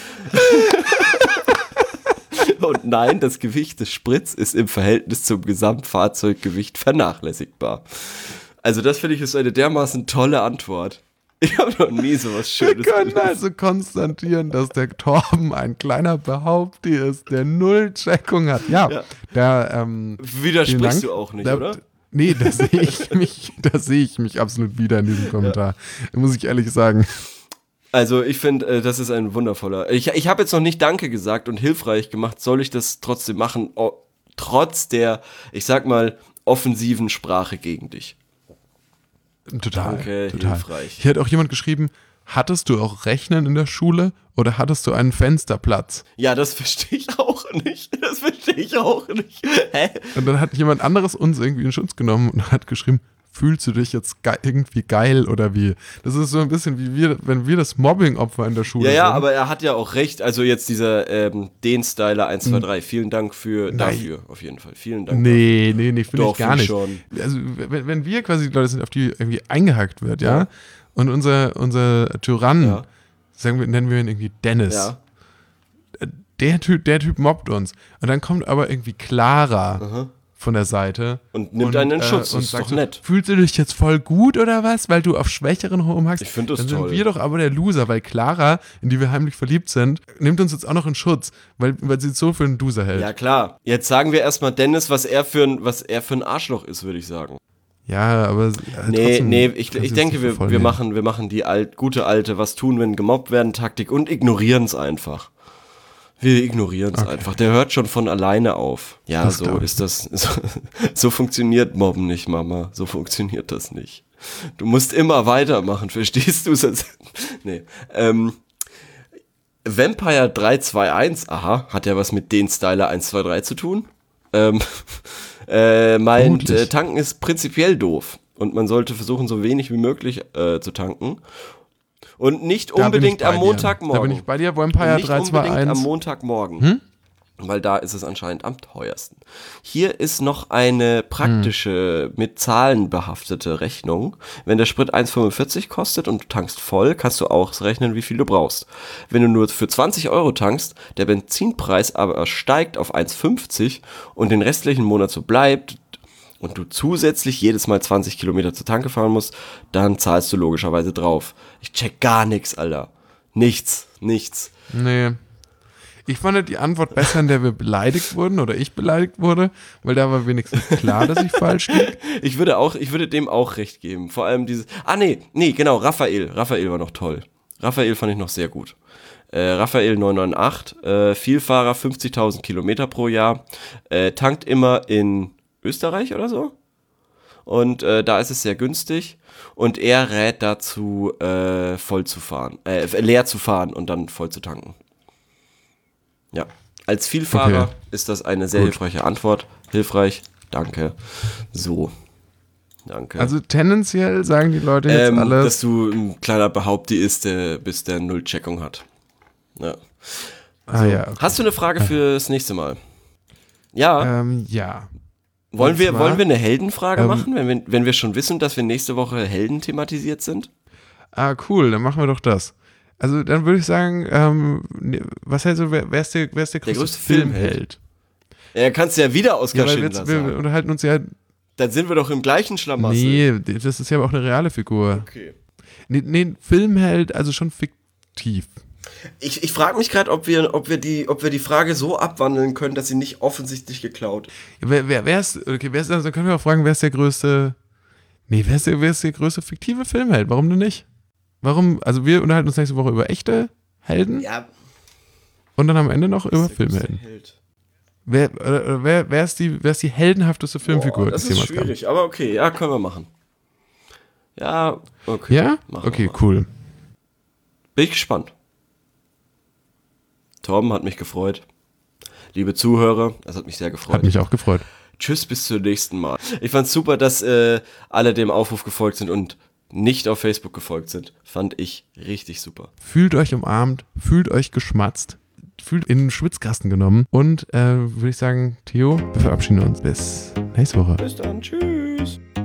Und nein, das Gewicht des Sprits ist im Verhältnis zum Gesamtfahrzeuggewicht vernachlässigbar. Also das finde ich ist eine dermaßen tolle Antwort. Ich habe noch nie sowas Wir Schönes können gelesen. also konstatieren, dass der Torben ein kleiner Behaupti ist, der null Checkung hat. Ja, Ja. der, ähm, vielen Widersprichst Dank. du auch nicht, Da- oder? Nee, da sehe ich mich, da sehe ich mich absolut wieder in diesem Kommentar. Muss ich ehrlich sagen. Also ich finde, äh, das ist ein wundervoller. Ich, ich habe jetzt noch nicht Danke gesagt und hilfreich gemacht. Soll ich das trotzdem machen? Oh, trotz der, ich sag mal, offensiven Sprache gegen dich. Total, Danke, total. hilfreich. Hier hat auch jemand geschrieben, hattest du auch Rechnen in der Schule oder hattest du einen Fensterplatz? Ja, das verstehe ich auch nicht. Das verstehe ich auch nicht. Hä? Und dann hat jemand anderes uns irgendwie in Schutz genommen und hat geschrieben, fühlst du dich jetzt ge- irgendwie geil oder wie? Das ist so ein bisschen wie wir, wenn wir das Mobbing-Opfer in der Schule Ja, ja, sind. aber er hat ja auch recht. Also jetzt dieser ähm, den-Styler eins zwei drei. Vielen Dank für dafür, auf jeden Fall. Vielen Dank. Nee, nee, nee, finde Doch, ich gar nicht. find ich Also wenn, wenn wir quasi die Leute sind, auf die irgendwie eingehackt wird, ja, Ja. und unser, unser Tyrann, Ja. sagen wir, nennen wir ihn irgendwie Dennis, Ja. der Typ, der Typ mobbt uns. Und dann kommt aber irgendwie Clara Aha. von der Seite. Und nimmt einen in Schutz, das und ist sagt doch so, nett. Fühlst du dich jetzt voll gut oder was, weil du auf Schwächeren rumhackst? Ich find das Dann toll. sind wir doch aber der Loser, weil Clara, in die wir heimlich verliebt sind, nimmt uns jetzt auch noch in Schutz, weil, weil sie so für einen Loser hält. Ja, klar. Jetzt sagen wir erstmal Dennis, was er für ein, was er für ein Arschloch ist, würde ich sagen. Ja, aber. Äh, Nee, trotzdem nee, ich, kannst ich du denke, es wir, nicht voll wir, nehmen. machen, wir machen die alt, gute alte Was tun, wenn gemobbt werden, Taktik und ignorieren es einfach. Wir ignorieren es Okay. einfach. Der hört schon von alleine auf. Ja, Das so glaub ich. ist das. So, so funktioniert Mobben nicht, Mama. So funktioniert das nicht. Du musst immer weitermachen, verstehst du es? Nee. Ähm, Vampire drei zwei eins, aha, hat ja was mit den Styler eins zwei drei zu tun. Ähm, äh, meint, Vermutlich. äh, tanken ist prinzipiell doof. Und man sollte versuchen, so wenig wie möglich äh, zu tanken. Und nicht Da bin unbedingt ich bei am dir. Montagmorgen. Da bin ich bei dir, Und Vampire nicht drei zwei unbedingt am eins. Montagmorgen. Hm? weil da ist es anscheinend am teuersten. Hier ist noch eine praktische, hm. mit Zahlen behaftete Rechnung. Wenn der Sprit eins Komma fünfundvierzig kostet und du tankst voll, kannst du auch rechnen, wie viel du brauchst. Wenn du nur für zwanzig Euro tankst, der Benzinpreis aber steigt auf eins Komma fünfzig und den restlichen Monat so bleibt und du zusätzlich jedes Mal zwanzig Kilometer zur Tanke fahren musst, dann zahlst du logischerweise drauf. Ich check gar nichts, Alter. Nichts, nichts. Nee. Ich fand die Antwort besser, in der wir beleidigt wurden oder ich beleidigt wurde, weil da war wenigstens klar, dass ich falsch lieg. Ich würde auch, ich würde dem auch recht geben. Vor allem dieses, ah nee, nee, genau, Raphael. Raphael war noch toll. Raphael fand ich noch sehr gut. Äh, Raphael neun neun acht, äh, Vielfahrer, fünfzigtausend Kilometer pro Jahr, äh, tankt immer in Österreich oder so. Und äh, da ist es sehr günstig. Und er rät dazu, äh, voll zu fahren, äh, leer zu fahren und dann voll zu tanken. Ja, als Vielfahrer okay. ist das eine sehr Gut. hilfreiche Antwort. Hilfreich, danke. So, danke. Also tendenziell sagen die Leute jetzt ähm, alle... dass du ein kleiner Behaupti ist, der bis der Nullcheckung hat. Ja. Also, ah, ja okay. Hast du eine Frage fürs nächste Mal? Ja. Ähm, ja. Wollen wir, wollen wir eine Heldenfrage ähm, machen, wenn wir, wenn wir schon wissen, dass wir nächste Woche Helden thematisiert sind? Ah, cool, dann machen wir doch das. Also dann würde ich sagen, ähm, was hältst du, wer, wer, ist der, wer ist der größte, der größte Filmheld? Filmheld? Ja, kannst du ja wieder Oskar ja, Schindler wir, sagen. Wir unterhalten uns ja... Dann sind wir doch im gleichen Schlamassel. Nee, das ist ja auch eine reale Figur. Okay. Nee, nee Filmheld, also schon fiktiv. Ich, ich frage mich gerade, ob wir, ob, wir die, ob wir die Frage so abwandeln können, dass sie nicht offensichtlich geklaut. Ja, wer, wer, wer ist, okay, wer ist, also können wir auch fragen, wer ist der größte, nee, wer ist der, wer ist der größte fiktive Filmheld? Warum denn nicht? Warum, also wir unterhalten uns nächste Woche über echte Helden. Ja. Und dann am Ende noch über Filmhelden. Held? Wer, äh, wer, wer, ist die, wer ist die heldenhafteste Filmfigur? Boah, das ist schwierig, kann? Aber okay, ja, können wir machen. Ja, okay. Ja? Okay, cool. Bin ich gespannt. Torben, hat mich gefreut. Liebe Zuhörer, das hat mich sehr gefreut. Hat mich auch gefreut. Tschüss, bis zum nächsten Mal. Ich fand's super, dass äh, alle dem Aufruf gefolgt sind und nicht auf Facebook gefolgt sind. Fand ich richtig super. Fühlt euch umarmt, fühlt euch geschmatzt, fühlt in den Schwitzkasten genommen und äh, würde ich sagen, Theo, wir verabschieden uns bis nächste Woche. Bis dann, tschüss.